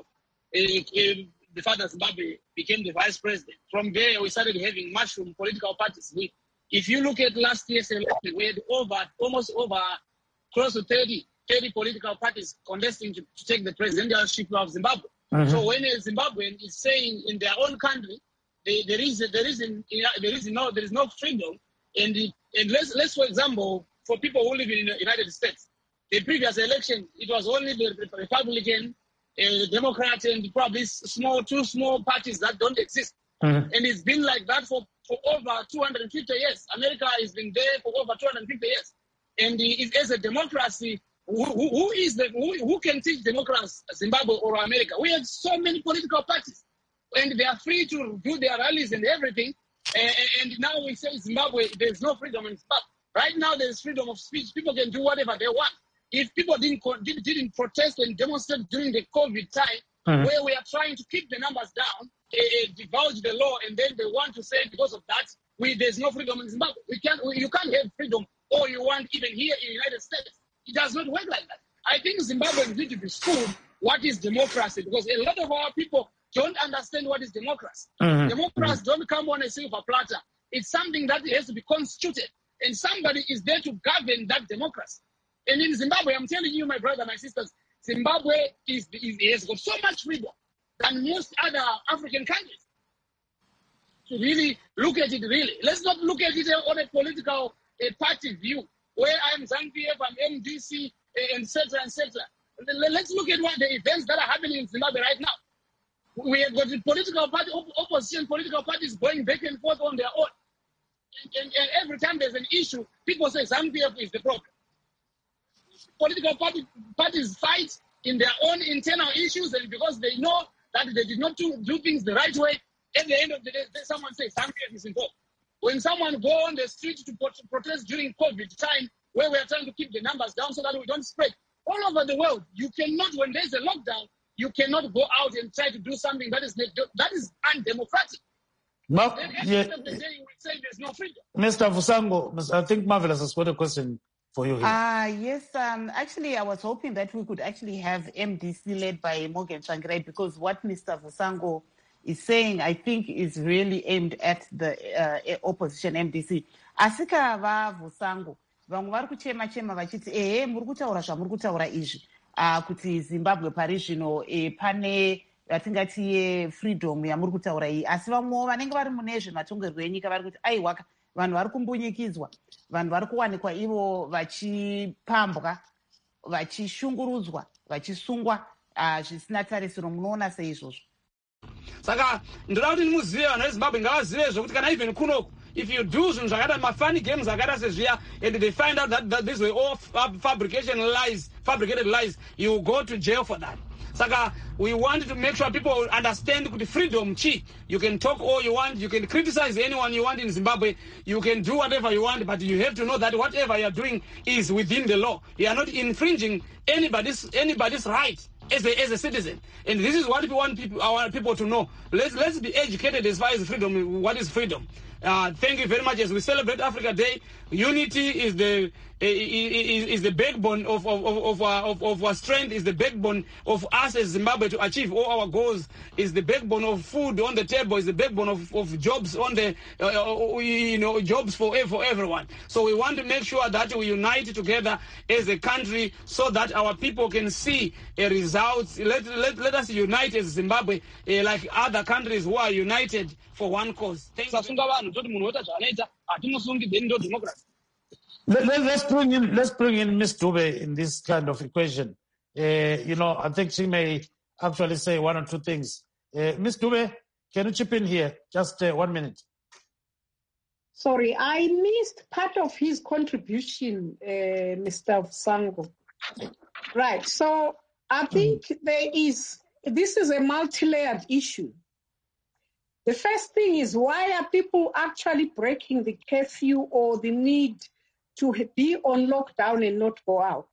the father of Zimbabwe, became the vice president. From there, we started having mushroom political parties. We, if you look at last year's election, we had over, almost over close to thirty, thirty political parties contesting to, to take the presidency of Zimbabwe. Mm-hmm. So when a Zimbabwean is saying in their own country, they, there is there is there is no there is no freedom. And, the, and let's, let's, for example, for people who live in the United States, the previous election, it was only the Republican, uh, Democrat, and probably small, two small parties that don't exist. Mm-hmm. And it's been like that for, for over two hundred fifty years. America has been there for over two hundred fifty years. And the, as a democracy, who, who, who is the who, who can teach democrats, Zimbabwe or America? We have so many political parties, and they are free to do their rallies and everything. And, and now we say Zimbabwe, there's no freedom in Zimbabwe. Right now, there's freedom of speech. People can do whatever they want. If people didn't didn't, didn't protest and demonstrate during the COVID time, mm-hmm. where we are trying to keep the numbers down, uh, uh, divulge the law, and then they want to say because of that, we there's no freedom in Zimbabwe. We can't. We, you can't have freedom all you want, even here in the United States. It does not work like that. I think Zimbabweans need to be schooled what is democracy, because a lot of our people don't understand what is democracy. Mm-hmm. Democrats don't come on a silver platter. It's something that has to be constituted, and somebody is there to govern that democracy. And in Zimbabwe, I'm telling you, my brother, my sisters, Zimbabwe is, is has got so much freedom than most other African countries. To really look at it, really. Let's not look at it on a political a party view, where I'm ZANU-P F, I'm M D C, et cetera, et cetera. Let's look at what the events that are happening in Zimbabwe right now. We have got the political party, opposition political parties going back and forth on their own. And, and, and every time there's an issue, people say ZANU-P F is the problem. Political party, parties fight in their own internal issues, and because they know that they did not do, do things the right way, at the end of the day, someone says ZANU-P F is involved. When someone go on the street to protest during COVID time, where we are trying to keep the numbers down so that we don't spread, all over the world, you cannot, when there's a lockdown, you cannot go out and try to do something that is that is undemocratic. Ma- then at yeah. the end of the day, we say there's no freedom. Mister Vusango, I think Marvelous has got a question for you here. Ah, uh, yes. Um, actually, I was hoping that we could actually have M D C led by Morgan Tsvangirai, because what Mister Vusango is saying, I think, is really aimed at the uh, opposition M D C. Asika va Vusango, vamwe vari kuchema chema vachiti ehe muri kutaura zvamuri kutaura izvi uh, kuti Zimbabwe pari zvino eh, pane yatingati freedom yamuri kutaura iyi, asi vamwewo vanenge vari mune zvematongerwo enyika vari kuti aiwaka vanhu vari kumbunyikidzwa, vanhu vari kuwanikwa ivo vachipambwa, vachishungurudzwa, vachisungwa uh, zvisina tarisiro. Munoona seizvozvo? Saka ndoda kuti muzive vanhu veZimbabwe ngavazive zvokuti kana even kunoku, if you do zvinhu zvakaita mafani games zvakaita sezviya, and they find out that, that these were all fabrication lies, fabricated lies, you will go to jail for that. Saka we want to make sure people understand the freedom chi. You can talk all you want, you can criticize anyone you want in Zimbabwe, you can do whatever you want, but you have to know that whatever you are doing is within the law. You are not infringing anybody's anybody's right as a as a citizen. And this is what we want people our people to know. Let's let's be educated as far as freedom. What is freedom? Uh, thank you very much. As we celebrate Africa Day, unity is the is, is the backbone of of of of our, of, of our strength. Is the backbone of us as Zimbabwe to achieve all our goals. Is the backbone of food on the table. Is the backbone of, of jobs on the uh, you know jobs for for everyone. So we want to make sure that we unite together as a country so that our people can see a result. Let let, let us unite as Zimbabwe uh, like other countries who are united for one cause. Thank you. Let, let, let's bring in let's bring in Miz Dube in this kind of equation. Uh, you know, I think she may actually say one or two things. Uh, Miz Dube, can you chip in here? Just uh, one minute. Sorry, I missed part of his contribution, uh, Mister Vusango. Right. So I think mm. there is this is a multi-layered issue. The first thing is, why are people actually breaking the curfew or the need to be on lockdown and not go out?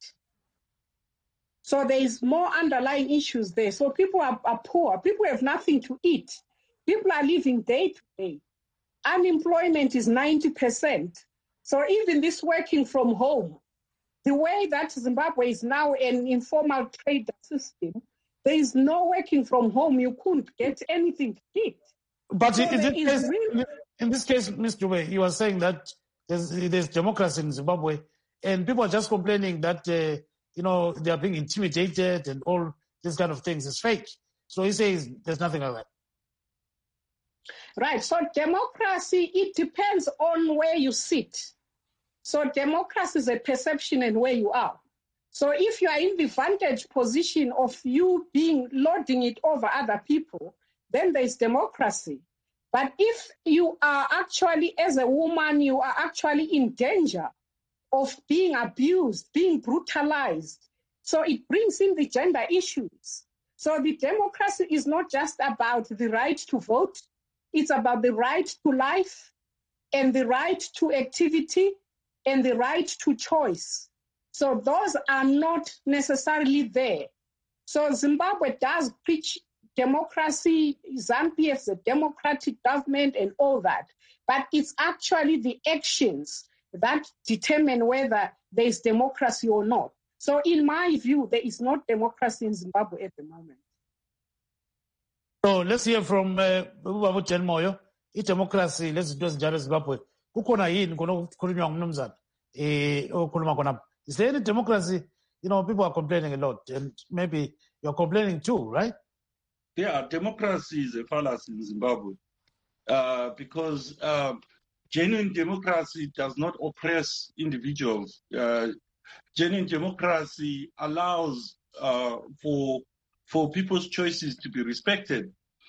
So there is more underlying issues there. So people are, are poor. People have nothing to eat. People are living day to day. Unemployment is ninety percent. So even this working from home, the way that Zimbabwe is now an informal trade system, there is no working from home. You couldn't get anything to eat. But so in, this case, really... in this case, Mister Dube, you are saying that there's, there's democracy in Zimbabwe, and people are just complaining that, uh, you know, they are being intimidated and all these kind of things is fake. So he says there's nothing like that. Right. So democracy, it depends on where you sit. So democracy is a perception and where you are. So if you are in the vantage position of you being lording it over other people, then there is democracy. But if you are actually, as a woman, you are actually in danger of being abused, being brutalized. So it brings in the gender issues. So the democracy is not just about the right to vote. It's about the right to life and the right to activity and the right to choice. So those are not necessarily there. So Zimbabwe does preach democracy, Zambia has a democratic government and all that. But it's actually the actions that determine whether there is democracy or not. So in my view, there is not democracy in Zimbabwe at the moment. So let's hear from Babu Jen Moyo. It's democracy, let's do it in Zimbabwe. Is there any democracy? You know, people are complaining a lot, and maybe you're complaining too, right? Yeah, democracy is a fallacy in Zimbabwe uh, because uh, genuine democracy does not oppress individuals. Uh, genuine democracy allows uh, for for people's choices to be respected.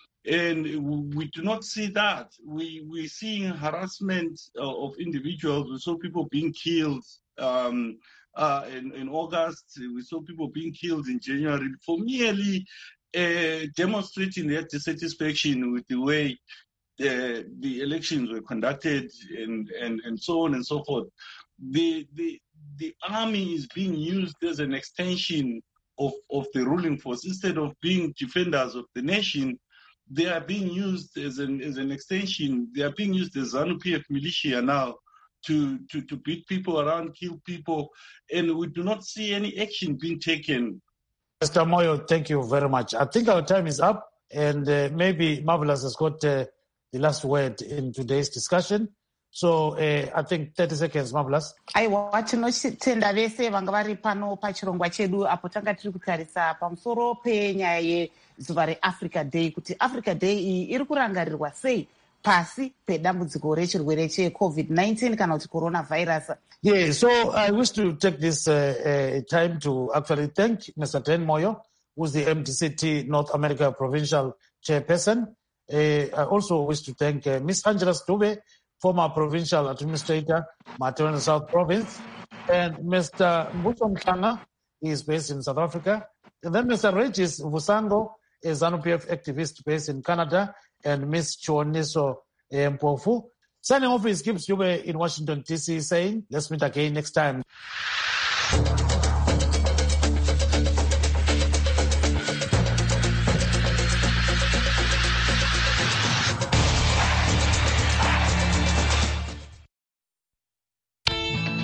And we do not see that. We, we're seeing harassment of individuals. We saw people being killed um, uh, in, in August. We saw people being killed in January for merely uh, demonstrating their dissatisfaction with the way the, the elections were conducted and, and, and so on and so forth. The, the, the army is being used as an extension of, of the ruling force. Instead of being defenders of the nation, they are being used as an as an extension. They are being used as ZANU-P F militia now to, to, to beat people around, kill people, and we do not see any action being taken. Mister Moyo, thank you very much. I think our time is up, and uh, maybe Marvelous has got uh, the last word in today's discussion. So uh, I think thirty seconds, Marvelous. Aiwa, tinotenda vese vanga vari pano pachirongwa chedu apo tanga tiri kutarisa pamusoro penyaya yezuva reAfrica Day, kuti Africa Day iyi iri kurangarirwa sei pasi pedambudziko rechirwere checovid nineteen kana kuti coronavirus. Yeah, so I wish to take this uh, uh, time to actually thank Mister Jen Moyo, who's the M D C T North America Provincial Chairperson. Uh, I also wish to thank uh, Miz Angela Dube, former Provincial Administrator, Matona South Province, and Mister Mbuso Mhlanga, he is based in South Africa, and then Mister Regis Vusango, a ZANU-P F activist based in Canada, and Miz Chioniso Mpofu. Signing off is Gibbs Dube in Washington, D C, saying, let's meet again next time.